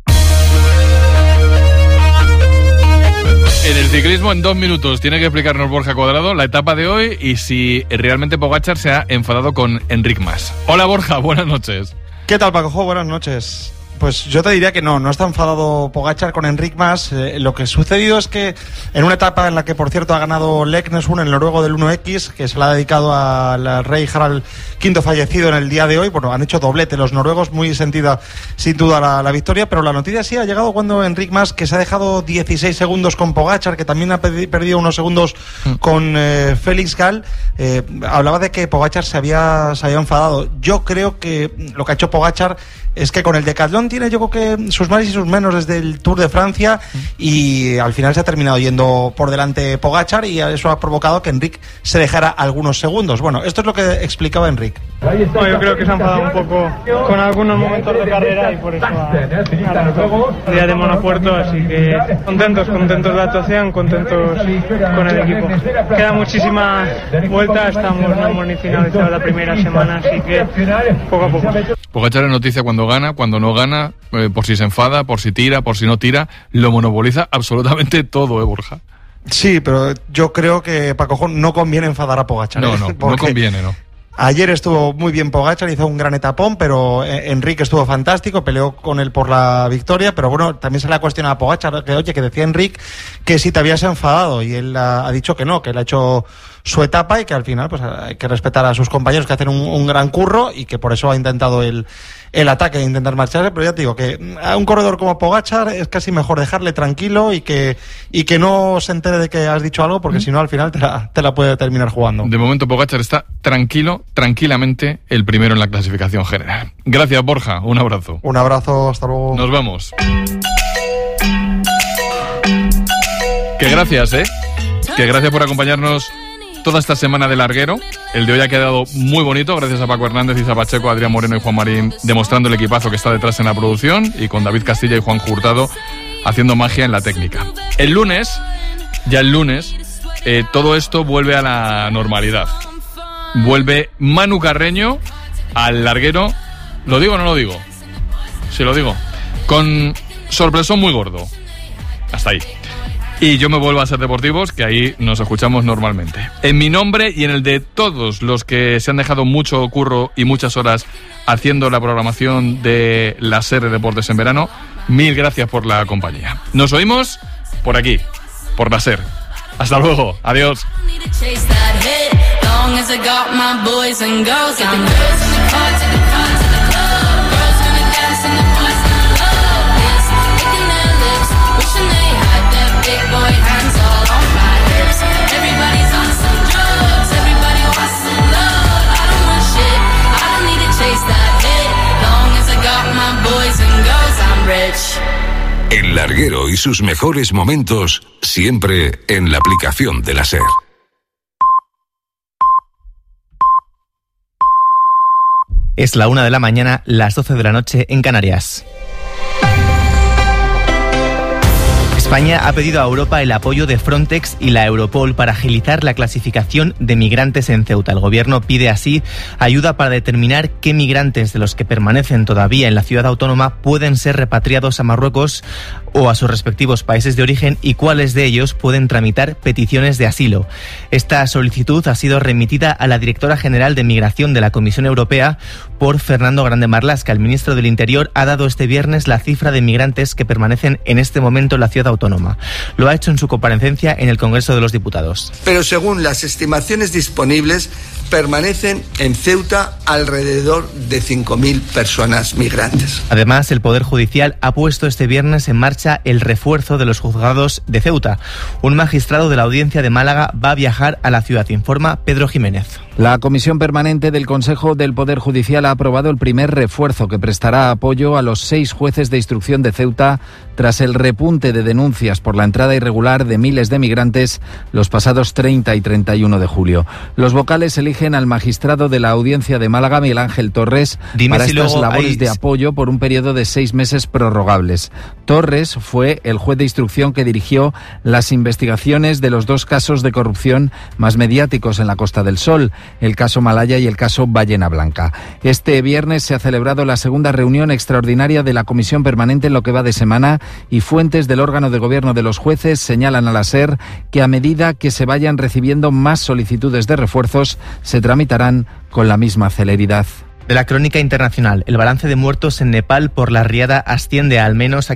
En el ciclismo, en 2 minutos, tiene que explicarnos Borja Cuadrado la etapa de hoy y si realmente Pogačar se ha enfadado con Enric Mas. Hola Borja, buenas noches. ¿Qué tal, Paco? Buenas noches. Pues yo te diría que no está enfadado Pogačar con Enric Mas. Lo que ha sucedido es que en una etapa en la que, por cierto, ha ganado Leknesund, el noruego del 1X, que se la ha dedicado al rey Harald V fallecido en el día de hoy, bueno, han hecho doblete los noruegos, muy sentida sin duda la victoria, pero la noticia sí ha llegado cuando Enric Mas, que se ha dejado 16 segundos con Pogačar, que también ha perdido unos segundos con Félix Gall, hablaba de que Pogačar se había enfadado. Yo creo que lo que ha hecho Pogačar es que con el decatlón tiene, yo creo que sus más y sus menos desde el Tour de Francia y al final se ha terminado yendo por delante Pogačar y eso ha provocado que Enric se dejara algunos segundos. Bueno, esto es lo que explicaba Enric. Bueno, yo creo que se ha enfadado un poco con algunos momentos de carrera y por eso ha día de Monopuerto, así que contentos de la actuación, contentos con el equipo. Queda muchísima vuelta, no hemos ni finalizado la primera semana, así que poco a poco. Pogačar es noticia cuando gana, cuando no gana, por si se enfada, por si tira, por si no tira, lo monopoliza absolutamente todo, Borja. Sí, pero yo creo que, Paco, no conviene enfadar a Pogačar. No conviene, ¿no? Ayer estuvo muy bien Pogačar, hizo un gran etapón, pero Enric estuvo fantástico, peleó con él por la victoria, pero bueno, también se le ha cuestionado a Pogačar, que decía Enric que si te habías enfadado, y él ha dicho que no, que él ha hecho su etapa y que al final pues hay que respetar a sus compañeros que hacen un gran curro y que por eso ha intentado el ataque de intentar marcharse, pero ya te digo que a un corredor como Pogačar es casi mejor dejarle tranquilo y que no se entere de que has dicho algo, porque si no al final te la puede terminar jugando. De momento Pogačar está tranquilamente el primero en la clasificación general. Gracias, Borja, un abrazo. Un abrazo, hasta luego. Nos vemos. Que gracias, que gracias por acompañarnos toda esta semana de Larguero. El de hoy ha quedado muy bonito, gracias a Paco Hernández, Isa Pacheco, Adrián Moreno y Juan Marín, demostrando el equipazo que está detrás en la producción, y con David Castilla y Juan Hurtado haciendo magia en la técnica. El lunes, todo esto vuelve a la normalidad. Vuelve Manu Carreño al Larguero. ¿Lo digo o no lo digo? Sí, lo digo. Con sorpresón muy gordo. Hasta ahí. Y yo me vuelvo a Ser Deportivos, que ahí nos escuchamos normalmente. En mi nombre y en el de todos los que se han dejado mucho curro y muchas horas haciendo la programación de la SER de Deportes en Verano, mil gracias por la compañía. Nos oímos por aquí, por la SER. Hasta luego, adiós. El Larguero y sus mejores momentos siempre en la aplicación de la SER. Es la 1 de la mañana, las 12 de la noche en Canarias. España ha pedido a Europa el apoyo de Frontex y la Europol para agilizar la clasificación de migrantes en Ceuta. El gobierno pide así ayuda para determinar qué migrantes de los que permanecen todavía en la ciudad autónoma pueden ser repatriados a Marruecos o a sus respectivos países de origen y cuáles de ellos pueden tramitar peticiones de asilo. Esta solicitud ha sido remitida a la directora general de Migración de la Comisión Europea por Fernando Grande Marlaska. El ministro del Interior ha dado este viernes la cifra de migrantes que permanecen en este momento en la ciudad autónoma. Lo ha hecho en su comparecencia en el Congreso de los Diputados. Pero según las estimaciones disponibles, permanecen en Ceuta alrededor de 5.000 personas migrantes. Además, el Poder Judicial ha puesto este viernes en marcha el refuerzo de los juzgados de Ceuta. Un magistrado de la Audiencia de Málaga va a viajar a la ciudad, informa Pedro Jiménez. La Comisión Permanente del Consejo del Poder Judicial ha aprobado el primer refuerzo que prestará apoyo a los 6 jueces de instrucción de Ceuta tras el repunte de denuncias por la entrada irregular de miles de migrantes los pasados 30 y 31 de julio. Los vocales eligen al magistrado de la Audiencia de Málaga, Miguel Ángel Torres, para estas labores de apoyo por un periodo de 6 meses prorrogables. Torres fue el juez de instrucción que dirigió las investigaciones de los 2 casos de corrupción más mediáticos en la Costa del Sol, el caso Malaya y el caso Ballena Blanca. Este viernes se ha celebrado la segunda reunión extraordinaria de la Comisión Permanente en lo que va de semana, y fuentes del órgano de gobierno de los jueces señalan a la SER que a medida que se vayan recibiendo más solicitudes de refuerzos, se tramitarán con la misma celeridad. De la crónica internacional, el balance de muertos en Nepal por la riada asciende al menos a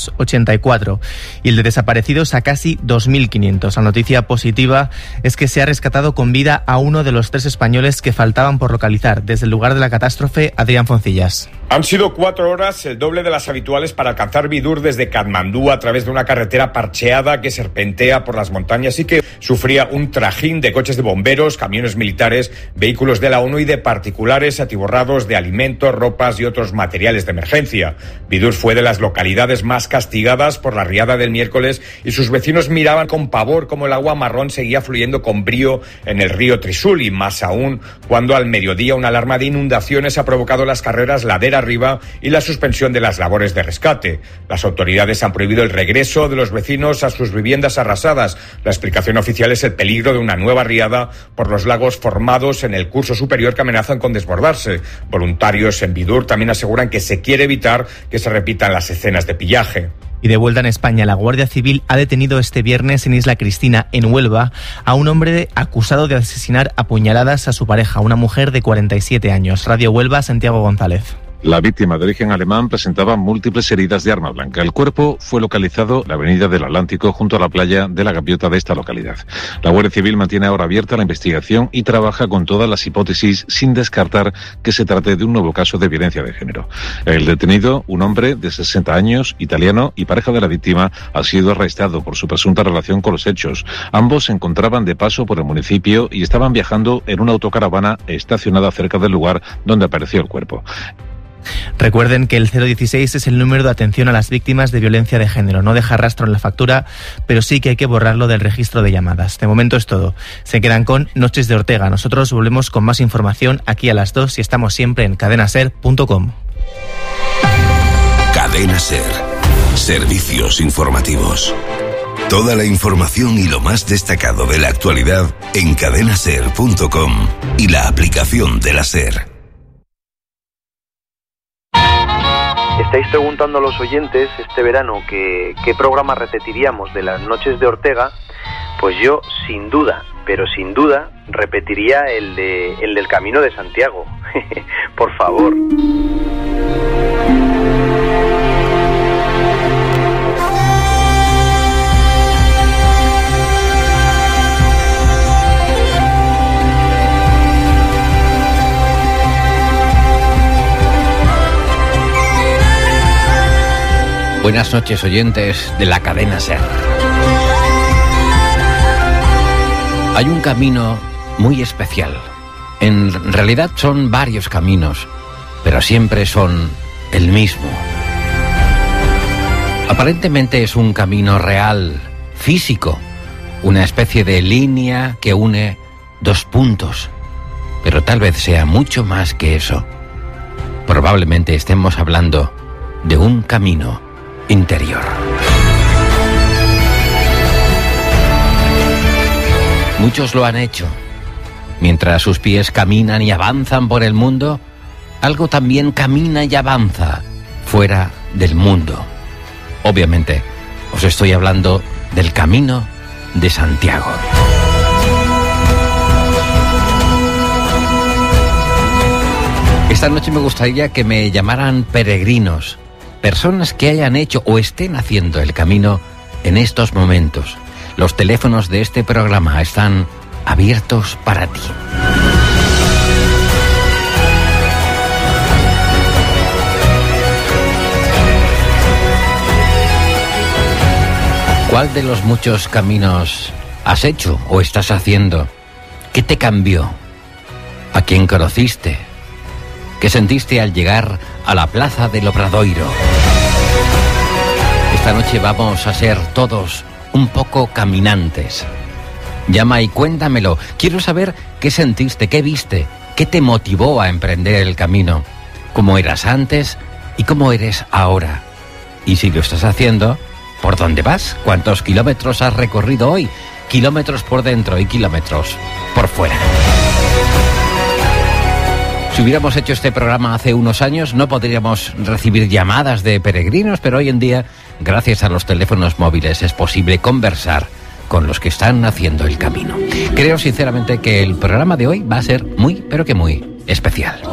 584 y el de desaparecidos a casi 2.500. La noticia positiva es que se ha rescatado con vida a uno de los 3 españoles que faltaban por localizar. Desde el lugar de la catástrofe, Adrián Foncillas. Han sido 4 horas, el doble de las habituales, para alcanzar Vidur desde Katmandú a través de una carretera parcheada que serpentea por las montañas y que sufría un trajín de coches de bomberos, camiones militares, vehículos de la ONU y de particulares atiborrados de alimentos, ropas y otros materiales de emergencia. Vidur fue de las localidades más castigadas por la riada del miércoles y sus vecinos miraban con pavor cómo el agua marrón seguía fluyendo con brío en el río Trisul, y más aún cuando al mediodía una alarma de inundaciones ha provocado las carreras ladera arriba y la suspensión de las labores de rescate. Las autoridades han prohibido el regreso de los vecinos a sus viviendas arrasadas. La explicación oficial es el peligro de una nueva riada por los lagos formados en el curso superior que amenazan con desbordarse. Voluntarios en Vidur también aseguran que se quiere evitar que se repitan las escenas de pillaje. Y de vuelta en España, la Guardia Civil ha detenido este viernes en Isla Cristina, en Huelva, a un hombre acusado de asesinar a puñaladas a su pareja, una mujer de 47 años. Radio Huelva, Santiago González. La víctima, de origen alemán, presentaba múltiples heridas de arma blanca. El cuerpo fue localizado en la avenida del Atlántico, junto a la playa de la Gaviota de esta localidad. La Guardia Civil mantiene ahora abierta la investigación y trabaja con todas las hipótesis, sin descartar que se trate de un nuevo caso de violencia de género. El detenido, un hombre de 60 años, italiano y pareja de la víctima, ha sido arrestado por su presunta relación con los hechos. Ambos se encontraban de paso por el municipio y estaban viajando en una autocaravana estacionada cerca del lugar donde apareció el cuerpo. Recuerden que el 016 es el número de atención a las víctimas de violencia de género. No deja rastro en la factura, pero sí que hay que borrarlo del registro de llamadas. De momento es todo. Se quedan con Noches de Ortega. Nosotros volvemos con más información aquí a las 2 y estamos siempre en cadenaser.com. Cadena Ser. Servicios informativos. Toda la información y lo más destacado de la actualidad en cadenaser.com y la aplicación de la Ser. Estáis preguntando a los oyentes este verano qué programa repetiríamos de las Noches de Ortega. Pues yo, sin duda, repetiría el del Camino de Santiago. Por favor. Buenas noches, oyentes de la cadena SER. Hay un camino muy especial. En realidad son varios caminos, pero siempre son el mismo. Aparentemente es un camino real, físico, una especie de línea que une 2 puntos, pero tal vez sea mucho más que eso. Probablemente estemos hablando de un camino interior. Muchos lo han hecho. Mientras sus pies caminan y avanzan por el mundo, algo también camina y avanza fuera del mundo. Obviamente, os estoy hablando del Camino de Santiago. Esta noche me gustaría que me llamaran peregrinos, personas que hayan hecho o estén haciendo el camino en estos momentos. Los teléfonos de este programa están abiertos para ti. ¿Cuál de los muchos caminos has hecho o estás haciendo? ¿Qué te cambió? ¿A quién conociste? ¿Qué sentiste al llegar a la plaza del Obradoiro? Esta noche vamos a ser todos un poco caminantes. Llama y cuéntamelo. Quiero saber qué sentiste, qué viste, qué te motivó a emprender el camino, cómo eras antes y cómo eres ahora. Y si lo estás haciendo, ¿por dónde vas? ¿Cuántos kilómetros has recorrido hoy? Kilómetros por dentro y kilómetros por fuera. Si hubiéramos hecho este programa hace unos años, no podríamos recibir llamadas de peregrinos, pero hoy en día, gracias a los teléfonos móviles, es posible conversar con los que están haciendo el camino. Creo sinceramente que el programa de hoy va a ser muy, pero que muy especial.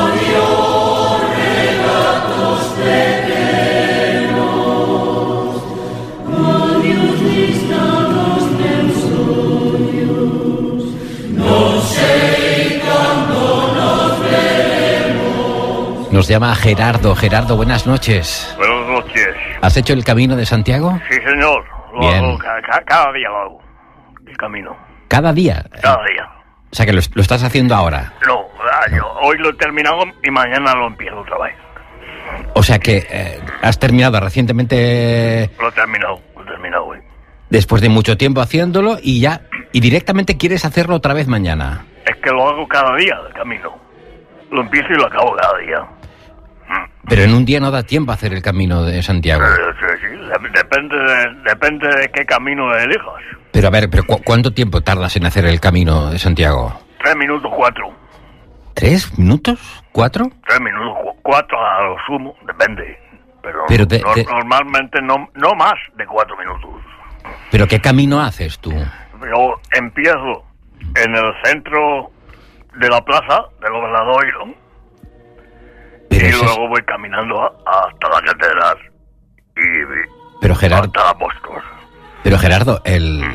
Nos llama Gerardo. Gerardo, buenas noches. Buenas noches. ¿Has hecho el Camino de Santiago? Sí, señor. Lo hago cada día, lo hago. El camino. ¿Cada día? Cada día. O sea que lo estás haciendo ahora. No, yo hoy lo he terminado y mañana lo empiezo otra vez. O sea que has terminado recientemente. Lo he terminado hoy. Después de mucho tiempo haciéndolo y directamente quieres hacerlo otra vez mañana. Es que lo hago cada día, el camino. Lo empiezo y lo acabo cada día. Pero en un día no da tiempo a hacer el Camino de Santiago. Sí, depende de qué camino elijas. Pero a ver, ¿cuánto tiempo tardas en hacer el Camino de Santiago? 3 minutos, 4. ¿3 minutos? ¿4? 3 minutos, 4 a lo sumo, depende. Pero normalmente no más de 4 minutos. ¿Pero qué camino haces tú? Yo empiezo en el centro de la plaza del Obradoiro y luego voy caminando hasta la catedral pero Gerardo, hasta Apóstol. Pero Gerardo,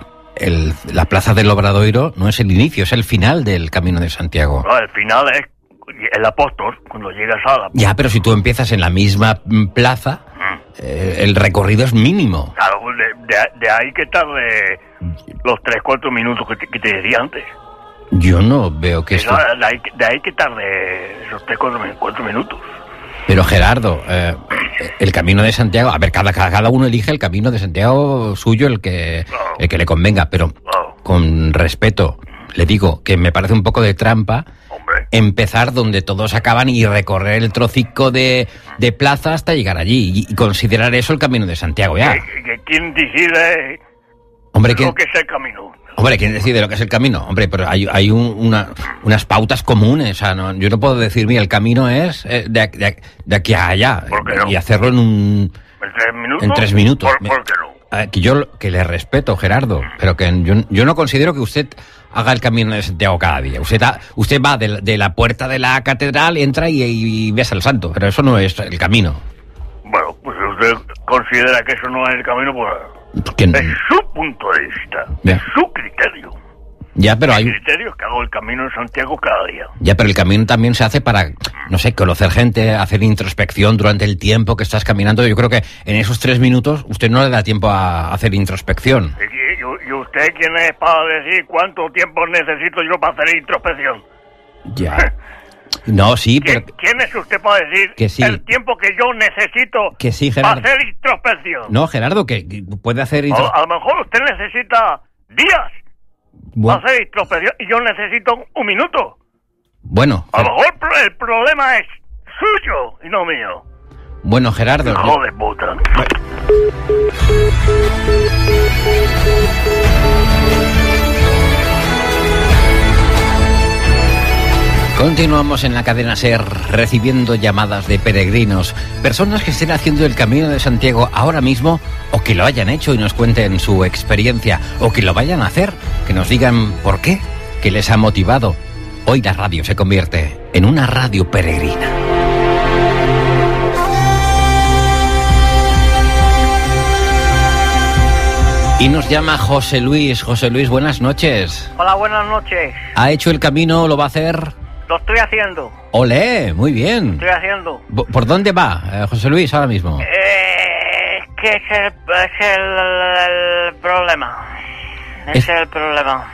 la plaza del Obradoiro no es el inicio, es el final del Camino de Santiago. No, el final es el Apóstol, cuando llegas a la... Ya, pero si tú empiezas en la misma plaza, el recorrido es mínimo. Claro, de ahí que tarde los 3-4 minutos que te decía antes. Yo no veo que esto... De ahí que tarde esos 3-4 minutos. Pero Gerardo, el Camino de Santiago... A ver, cada uno elige el Camino de Santiago suyo, el que le convenga, pero con respeto, le digo que me parece un poco de trampa empezar donde todos acaban y recorrer el trocico de plaza hasta llegar allí y considerar eso el Camino de Santiago, ya. ¿Quién decide lo que es el camino? Hombre, ¿quién decide lo que es el camino? Hombre, pero hay unas pautas comunes. O sea, yo no puedo decir, mira, el camino es de aquí a allá. ¿Por qué no? Y hacerlo ¿En 3 minutos? En 3 minutos. ¿Por qué no? Que yo le respeto, Gerardo, pero que yo no considero que usted haga el Camino de Santiago cada día. Usted va de la puerta de la catedral, entra y besa al santo, pero eso no es el camino. Bueno, pues si usted considera que eso no es el camino, pues... Es su punto de vista, es su criterio. Ya, pero el criterio es que hago el Camino de Santiago cada día. Ya, pero el camino también se hace para, no sé, conocer gente, hacer introspección durante el tiempo que estás caminando. Yo creo que en esos 3 minutos usted no le da tiempo a hacer introspección. ¿Y usted quién es para decir cuánto tiempo necesito yo para hacer introspección? Ya. No, sí, pero... ¿Quién es usted para decir que sí, el tiempo que yo necesito para hacer introspección? No, Gerardo, que puede hacer introspección. A lo mejor usted necesita días para hacer introspección y yo necesito 1 minuto. Bueno. A lo mejor el problema es suyo y no mío. Bueno, Gerardo... Hijo de puta. Continuamos en la cadena SER recibiendo llamadas de peregrinos, personas que estén haciendo el Camino de Santiago ahora mismo o que lo hayan hecho y nos cuenten su experiencia o que lo vayan a hacer, que nos digan por qué, qué les ha motivado. Hoy la radio se convierte en una radio peregrina. Y nos llama José Luis. José Luis, buenas noches. Hola, buenas noches. ¿Ha hecho el camino? ¿Lo va a hacer? Lo estoy haciendo. ¡Olé! Muy bien. Lo estoy haciendo. ¿Por dónde va, José Luis, ahora mismo? que ese es el problema. Ese es el problema.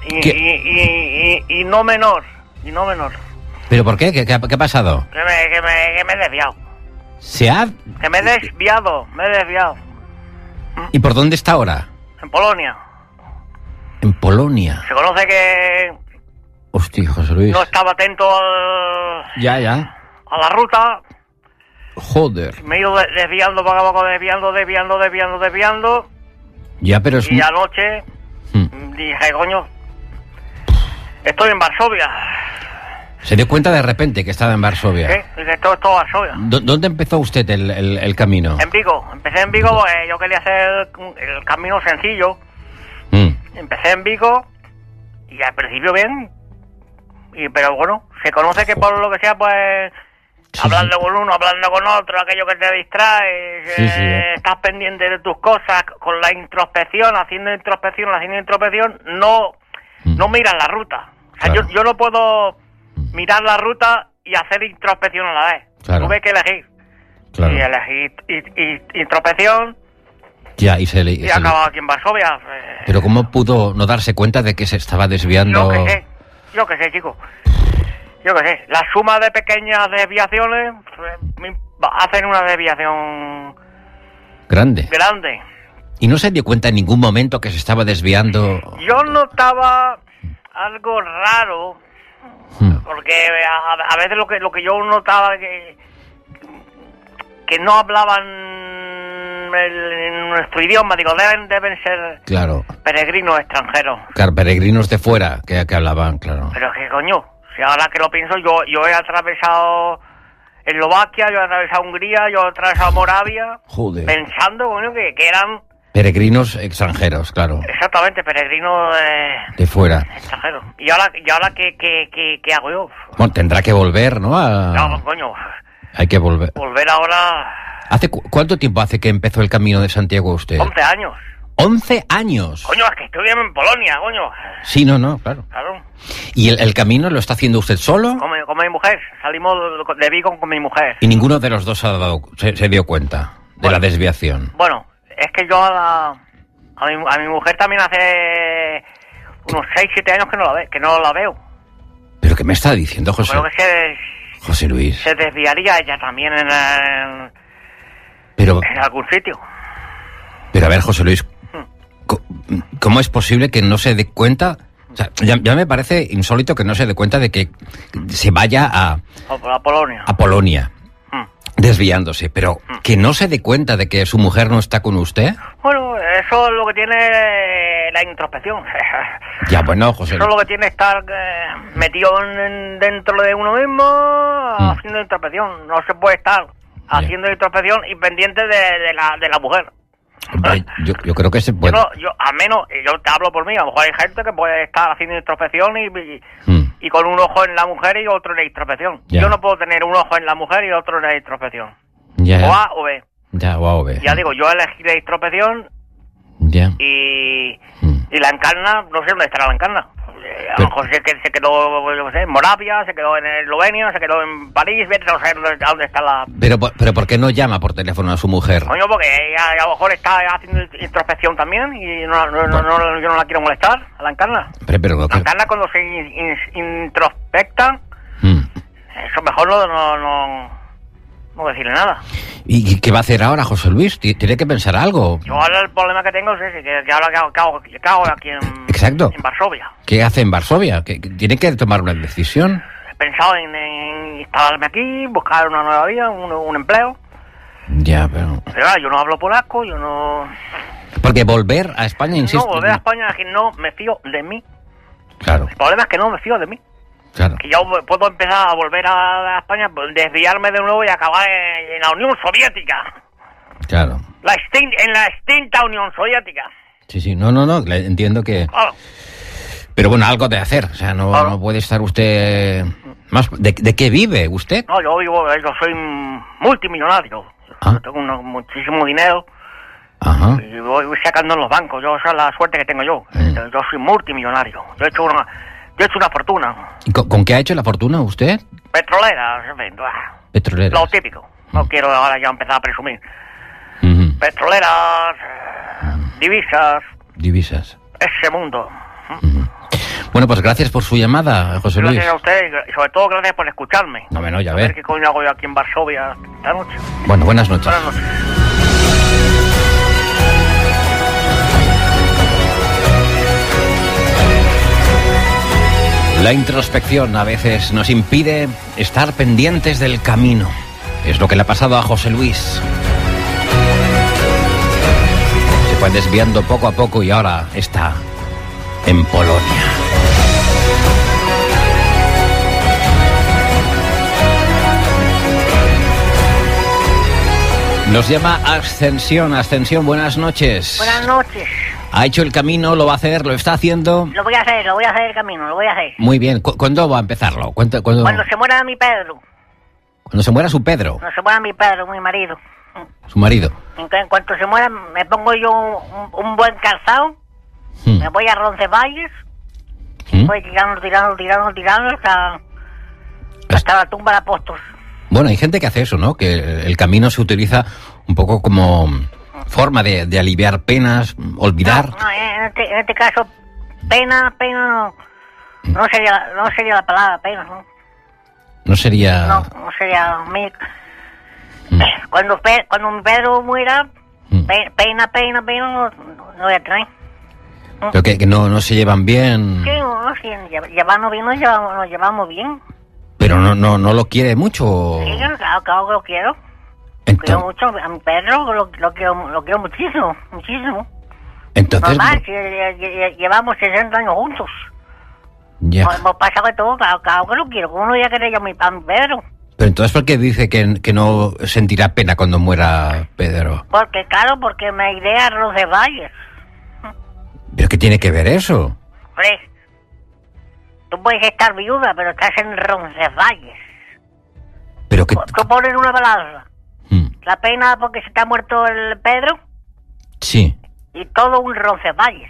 Y no menor. Y no menor. ¿Pero por qué? ¿Qué ha pasado? Que me he desviado. ¿Se ha...? Que me he desviado. ¿Y por dónde está ahora? En Polonia. En Polonia. Se conoce que Hostia, José Luis. no estaba atento Ya. a la ruta. Joder. Me he ido desviando poco a poco, desviando. Ya, pero es... Y anoche dije, coño, estoy en Varsovia. Se dio cuenta de repente que estaba en Varsovia. Sí, dije, esto es todo Varsovia. ¿Dónde empezó usted el camino? En Vigo. Empecé en Vigo porque yo quería hacer el camino sencillo. Empecé en Vigo y al principio bien. Pero bueno, se conoce que por lo que sea, pues... hablando con uno, hablando con otro, aquello que te distrae, estás pendiente de tus cosas, con la introspección, haciendo introspección, no miras la ruta. O sea, yo no puedo mirar la ruta y hacer introspección a la vez. Tuve que elegir. Y elegí introspección y he acabado aquí en Varsovia. Pero ¿cómo pudo no darse cuenta de que se estaba desviando? Yo que sé, chico. Yo qué sé, la suma de pequeñas desviaciones hacen una desviación grande. ¿Y no se dio cuenta en ningún momento que se estaba desviando? Yo notaba algo raro, porque a veces lo que yo notaba que no hablaban en nuestro idioma, digo, deben ser peregrinos extranjeros. Claro, peregrinos de fuera que hablaban, claro. Pero qué coño. Si ahora que lo pienso, yo he atravesado Eslovaquia, yo he atravesado Hungría, yo he atravesado Moravia. Joder. Pensando, coño, que eran... peregrinos extranjeros, claro. Exactamente, peregrinos de fuera. Extranjeros. ¿Y ahora qué hago yo? Bueno, tendrá que volver, ¿no? No, coño. Hay que volver. Volver ahora... ¿Cuánto tiempo hace que empezó el Camino de Santiago usted? 11 años. 11 años. Coño, es que estoy en Polonia, coño. Sí, no, claro. ¿Y el camino lo está haciendo usted solo? Con mi mujer. Salimos de Vigo con mi mujer. ¿Y ninguno de los dos se dio cuenta de la desviación? Bueno, es que yo a mi mujer también hace unos 6-7 años que no la veo. ¿Pero qué me está diciendo, José? Creo que José Luis. Se desviaría ella también en algún sitio. Pero a ver, José Luis, ¿cómo es posible que no se dé cuenta? O sea, ya me parece insólito que no se dé cuenta de que se vaya a Polonia, desviándose, pero que no se dé cuenta de que su mujer no está con usted. Bueno, eso es lo que tiene la introspección. Ya, bueno, José. Eso es lo que tiene estar metido dentro de uno mismo haciendo introspección. No se puede estar haciendo introspección y pendiente de la mujer. Yo creo que se puede. Yo te hablo por mí, a lo mejor hay gente que puede estar haciendo introspección y con un ojo en la mujer y otro en la introspección. Yo no puedo tener un ojo en la mujer y otro en la introspección. O A o B. O A o B. Ya digo, yo elegí la introspección y la encarna, no sé dónde estará la encarna. A lo mejor se quedó, yo sé, en Moravia, se quedó en Eslovenia, se quedó en París, vete a saber dónde está la... Pero ¿por qué no llama por teléfono a su mujer? Coño, porque ella a lo mejor está haciendo introspección también y yo no la quiero molestar, a la encarna. Pero la encarna cuando se introspecta, eso mejor no decirle nada. ¿Y qué va a hacer ahora, José Luis? ¿Tiene que pensar algo? Yo ahora el problema que tengo es ese, que ahora ¿qué hago aquí en Varsovia? ¿Qué hace en Varsovia? ¿Tiene que tomar una decisión? He pensado en instalarme aquí, buscar una nueva vida, un empleo. Ya, pero... Pero yo no hablo polaco, yo no... Porque volver a España, insisto... No, volver a España es que no me fío de mí. Claro. El problema es que no me fío de mí. Claro. Que yo puedo empezar a volver a España, desviarme de nuevo y acabar en la Unión Soviética. Claro. En la extinta Unión Soviética. Sí, no, entiendo que... Claro. Pero bueno, algo de hacer, o sea, no puede estar usted... más ¿De qué vive usted? No, yo soy multimillonario. Tengo muchísimo dinero. Ajá. Y voy sacando en los bancos, esa es la suerte que tengo yo. Yo soy multimillonario. Yo he hecho una fortuna. ¿Y con qué ha hecho la fortuna usted? Petrolera. Petrolera. Lo típico. No quiero ahora ya empezar a presumir. petroleras, Divisas. ese mundo. Bueno, pues gracias por su llamada, José Luis. Gracias a usted y sobre todo gracias por escucharme. No, ya A ver ver. qué coño hago yo aquí en Varsovia esta noche. Bueno, buenas noches. Buenas noches. La introspección a veces nos impide estar pendientes del camino. Es lo que le ha pasado a José Luis. Se fue desviando poco a poco y ahora está en Polonia. Nos llama Ascensión. Ascensión, buenas noches. Buenas noches. Ha hecho el camino, lo va a hacer, lo está haciendo. Lo voy a hacer el camino, lo voy a hacer. Muy bien. ¿Cuándo va a empezarlo? ¿Cuándo? Cuando se muera mi Pedro. Cuando se muera su Pedro, Cuando se muera mi Pedro, mi marido. su marido. En cuanto se muera, me pongo yo un buen calzado. Me voy a Roncesvalles. Voy tirando hasta la tumba de apóstoles. Bueno, hay gente que hace eso, ¿no? Que el camino se utiliza un poco como forma de aliviar penas, olvidar. No, en este caso, pena no sería la palabra pena, ¿no? No sería... No sería mi... Cuando mi Pedro muera, pena no voy a traer. Pero que no se llevan bien, Sí, llevarnos bien, nos llevamos bien. pero no lo quiere mucho. Sí, claro que lo quiero. Quiero mucho a mi Pedro, lo quiero muchísimo. Entonces, Normal, llevamos 60 años juntos. ya. Hemos pasado de todo, claro que lo quiero. ¿Cómo no voy a querer yo a mi Pedro? Pero entonces, ¿por qué dice que no sentirá pena cuando muera Pedro? Porque me iré a Roncesvalles. ¿Pero qué tiene que ver eso? Hombre, tú puedes estar viuda, pero estás en Roncesvalles. Pero que... Tú pones una balanza. La pena porque se te ha muerto el Pedro Sí, y todo un Roncesvalles.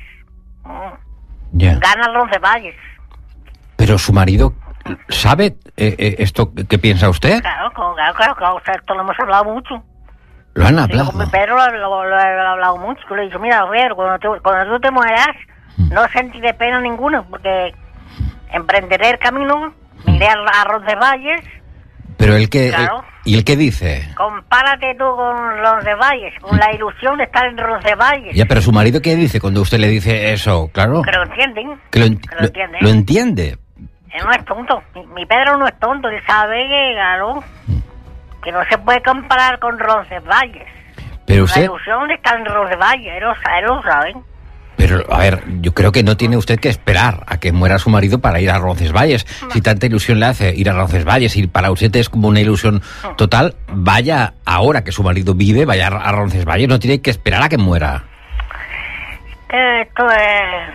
ya. Gana el Roncesvalles. Pero su marido, ¿sabe esto que piensa usted? Claro, o sea, esto lo hemos hablado mucho. Lo han Yo hablado. con mi Pedro lo he hablado mucho. Yo le he dicho, mira, Pedro, cuando tú te mueras, no sentiré pena ninguna, porque emprenderé el camino, me iré a Roncesvalles. Pero él que... Claro. ¿Y él qué dice? Compárate tú con Roncesvalles, con la ilusión de estar en Roncesvalles. Ya, pero su marido qué dice cuando usted le dice eso, claro. Que lo entienden. Que lo entienden. lo entiende. Él no es tonto. Mi Pedro no es tonto. Él sabe que, claro, que no se puede comparar con Roncesvalles. Pero La usted... ilusión de estar en Roncesvalles, él lo sabe. Pero, a ver, yo creo que no tiene usted que esperar a que muera su marido para ir a Roncesvalles. Si tanta ilusión le hace ir a Roncesvalles y para usted es como una ilusión total, vaya ahora que su marido vive, vaya a Roncesvalles, no tiene que esperar a que muera. Esto es...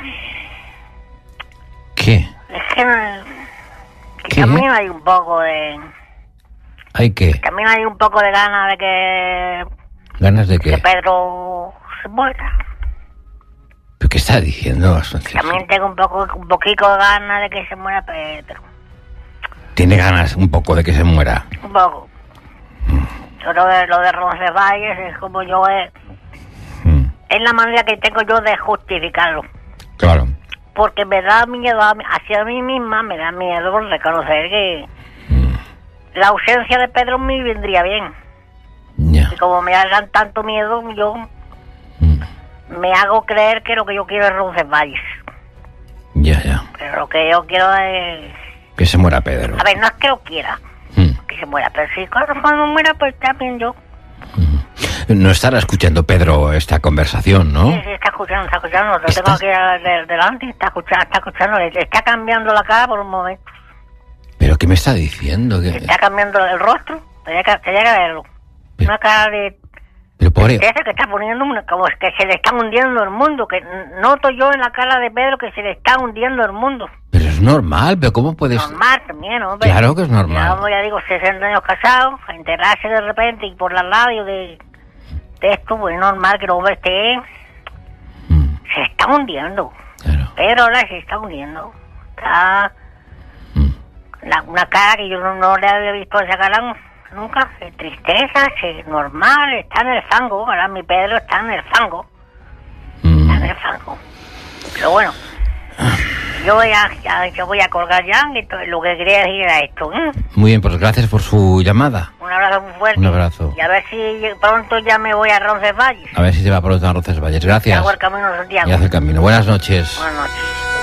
¿Qué? Es que ¿Qué? también hay un poco de... ¿Hay qué? También hay un poco de ganas de que... ¿Ganas de qué? Que Pedro se muera. ¿Pero qué está diciendo, Asunción? También tengo un poquito de ganas de que se muera Pedro. Tiene ganas un poco de que se muera. Un poco. Yo lo de Roncesvalles es como yo... Es la manera que tengo yo de justificarlo. Claro. Porque me da miedo hacia mí misma, me da miedo reconocer que la ausencia de Pedro me vendría bien. Y como me hagan tanto miedo, yo me hago creer que lo que yo quiero es Roncesvalles. Ya. Pero lo que yo quiero es... Que se muera Pedro. A ver, no es que lo quiera, que se muera, pero si cuando muera, pues también yo. No estará escuchando Pedro esta conversación, ¿no? Sí, está escuchando, lo tengo aquí delante, está escuchando, le está cambiando la cara por un momento. ¿Pero qué me está diciendo? Le está cambiando el rostro, tenía que verlo. Una cara de... Pero pobre... Ese que está poniendo como es que se le está hundiendo el mundo, que noto yo en la cara de Pedro que se le está hundiendo el mundo. Pero es normal, pero ¿cómo puedes...? Normal también, hombre. Claro que es normal. Ya digo, 60 años casados, a enterarse de repente y por la radio de esto, pues es normal que el hombre esté... Se está hundiendo. Claro. Pero ahora se está hundiendo. Está... una cara que yo no le había visto esa cara nunca. Tristeza, es normal, está en el fango. Ahora mi Pedro está en el fango. Está en el fango. Pero bueno, yo voy a colgar ya, entonces lo que quería decir era esto. Muy bien, pues gracias por su llamada. Un abrazo muy fuerte. Un abrazo. Y a ver si pronto ya me voy a Roncesvalles. A ver si se va pronto a Roncesvalles. Gracias. Hago el camino de Santiago. Y hace el camino. Buenas noches. Buenas noches.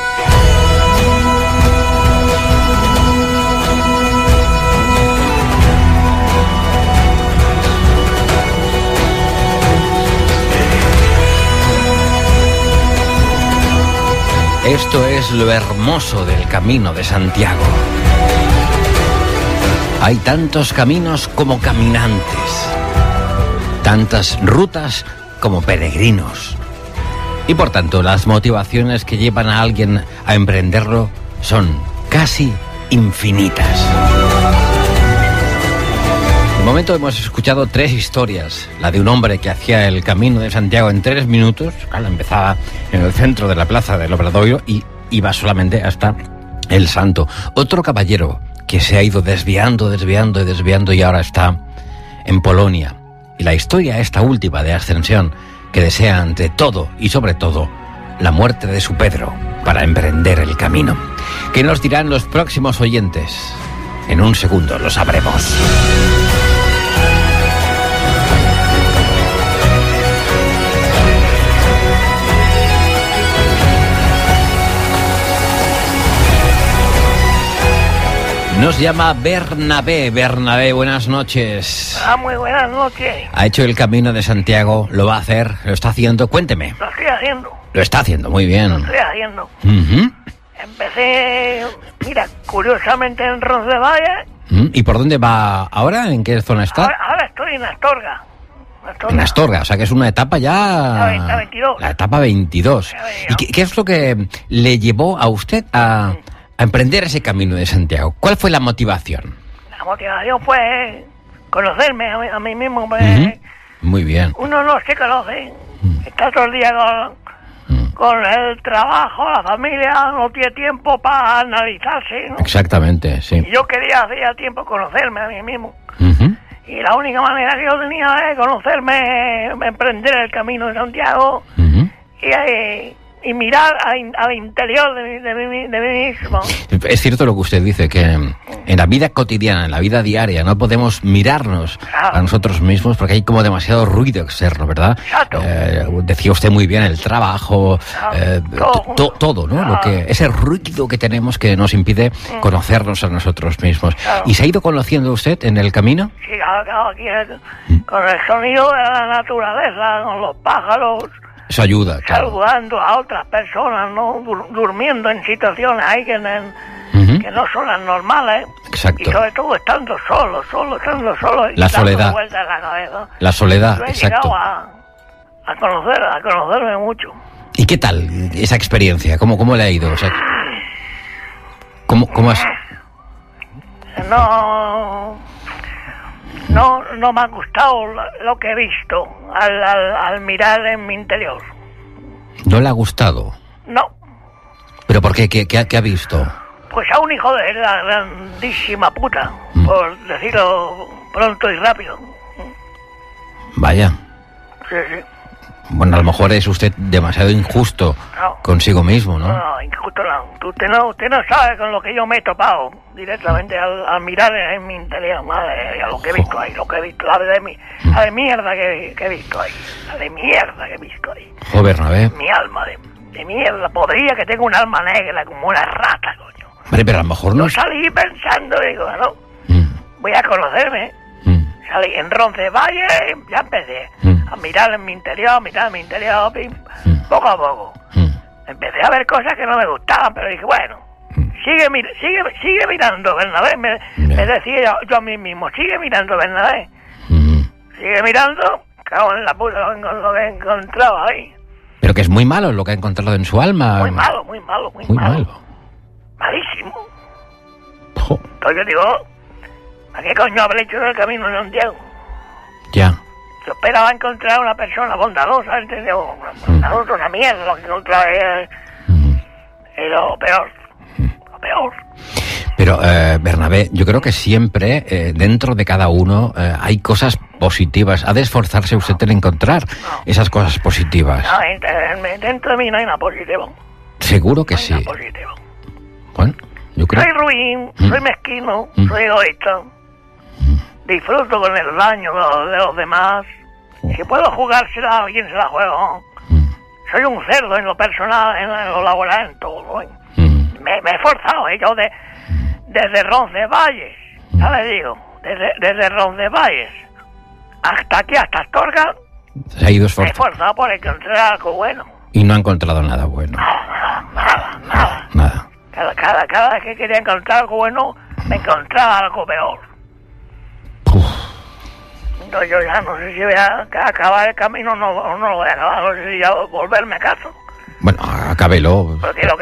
Esto es lo hermoso del Camino de Santiago. Hay tantos caminos como caminantes, tantas rutas como peregrinos. Y por tanto, las motivaciones que llevan a alguien a emprenderlo son casi infinitas. De momento hemos escuchado 3 historias. La de un hombre que hacía el Camino de Santiago en 3 minutos. Claro, empezaba en el centro de la plaza del Obradoiro y iba solamente hasta el Santo. Otro caballero que se ha ido desviando y ahora está en Polonia. Y la historia esta última de ascensión, que desea ante todo y sobre todo la muerte de su Pedro para emprender el camino. ¿Qué nos dirán los próximos oyentes? En un segundo lo sabremos. Nos llama Bernabé. Bernabé, buenas noches. Muy buenas noches. Ha hecho el Camino de Santiago, lo va a hacer, lo está haciendo. Cuénteme. Lo estoy haciendo. Lo está haciendo, muy bien. Lo estoy haciendo. Uh-huh. Empecé, mira, curiosamente en Roncesvalles. ¿Y por dónde va ahora? ¿En qué zona está? Ahora estoy en Astorga. En Astorga, o sea que es una etapa ya... La 22. La etapa 22. ¿Y qué es lo que le llevó a usted a emprender ese Camino de Santiago? ¿Cuál fue la motivación? La motivación fue conocerme a mí mismo. Pues, muy bien. Uno no se conoce. Está todo el día con el trabajo, la familia, no tiene tiempo para analizarse, ¿no? Exactamente, sí. Y yo quería hacía tiempo conocerme a mí mismo. Y la única manera que yo tenía de conocerme, emprender el Camino de Santiago y mirar al interior de mí mismo. Es cierto lo que usted dice, que en la vida cotidiana, en la vida diaria, no podemos mirarnos a nosotros mismos porque hay como demasiado ruido externo, ¿verdad? Decía usted muy bien, el trabajo, todo, ¿no? Lo que, ese ruido que tenemos que nos impide conocernos a nosotros mismos. ¿Y se ha ido conociendo usted en el camino? Sí, claro, aquí con el sonido de la naturaleza, con los pájaros. Eso ayuda, claro. Saludando a otras personas, ¿no? Durmiendo en situaciones ahí que no son las normales. Exacto. Y sobre todo estando solo. La soledad. Vueltas en la cabeza. La soledad, he exacto. llegado a conocerme mucho. ¿Y qué tal esa experiencia? ¿Cómo le ha ido? O sea, ¿cómo has...? No me ha gustado lo que he visto al mirar en mi interior. ¿No le ha gustado? No. ¿Pero por qué? ¿Qué ha visto? Pues a un hijo de la grandísima puta, por decirlo pronto y rápido. Vaya. Sí. Bueno, a lo mejor es usted demasiado injusto consigo mismo, ¿no? No, injusto no. Usted no sabe con lo que yo me he topado directamente al mirar en mi interior, madre, a lo que he visto ahí, la de mierda que he visto ahí, Joder, Bernabé. Mi alma de mierda, podría que tenga un alma negra como una rata, coño. Vale, pero a lo mejor no... Yo salí pensando, digo, voy a conocerme. Salí en Roncesvalles, ya empecé a mirar en mi interior, poco a poco. Empecé a ver cosas que no me gustaban, pero dije, bueno, sigue mirando, Bernabé. Me decía yo a mí mismo, sigue mirando, Bernabé. Sigue mirando, cago en la puta lo que he encontrado ahí. Pero que es muy malo lo que ha encontrado en su alma. Muy malo. Malísimo. Entonces yo digo, ¿a qué coño habré hecho el Camino de Santiago? Ya. Yo esperaba encontrar una persona bondadosa, ¿entendés? Bondadosa, una mierda lo que encontré. Lo peor. Pero, Bernabé, yo creo que siempre dentro de cada uno hay cosas positivas. Ha de esforzarse usted en encontrar esas cosas positivas. No, dentro de mí no hay nada positivo. Seguro que sí. Positivo. Bueno, yo creo... Soy ruin, soy mezquino, soy egoísta. Disfruto con el daño de los demás. Si puedo jugársela, ¿a quién se la juego? Soy un cerdo en lo personal, en lo laboral, en todo. Me he esforzado, yo desde Roncesvalles, ya le digo, desde Roncesvalles hasta aquí, hasta Astorga, se ha ido me he esforzando. esforzado por encontrar algo bueno. Y no ha encontrado nada bueno. Nada. Cada vez que quería encontrar algo bueno, me encontraba algo peor. Entonces yo ya no sé si voy a acabar el camino o no lo voy a acabar, no sé si ya volverme a casa. Bueno, acábelo. Porque lo que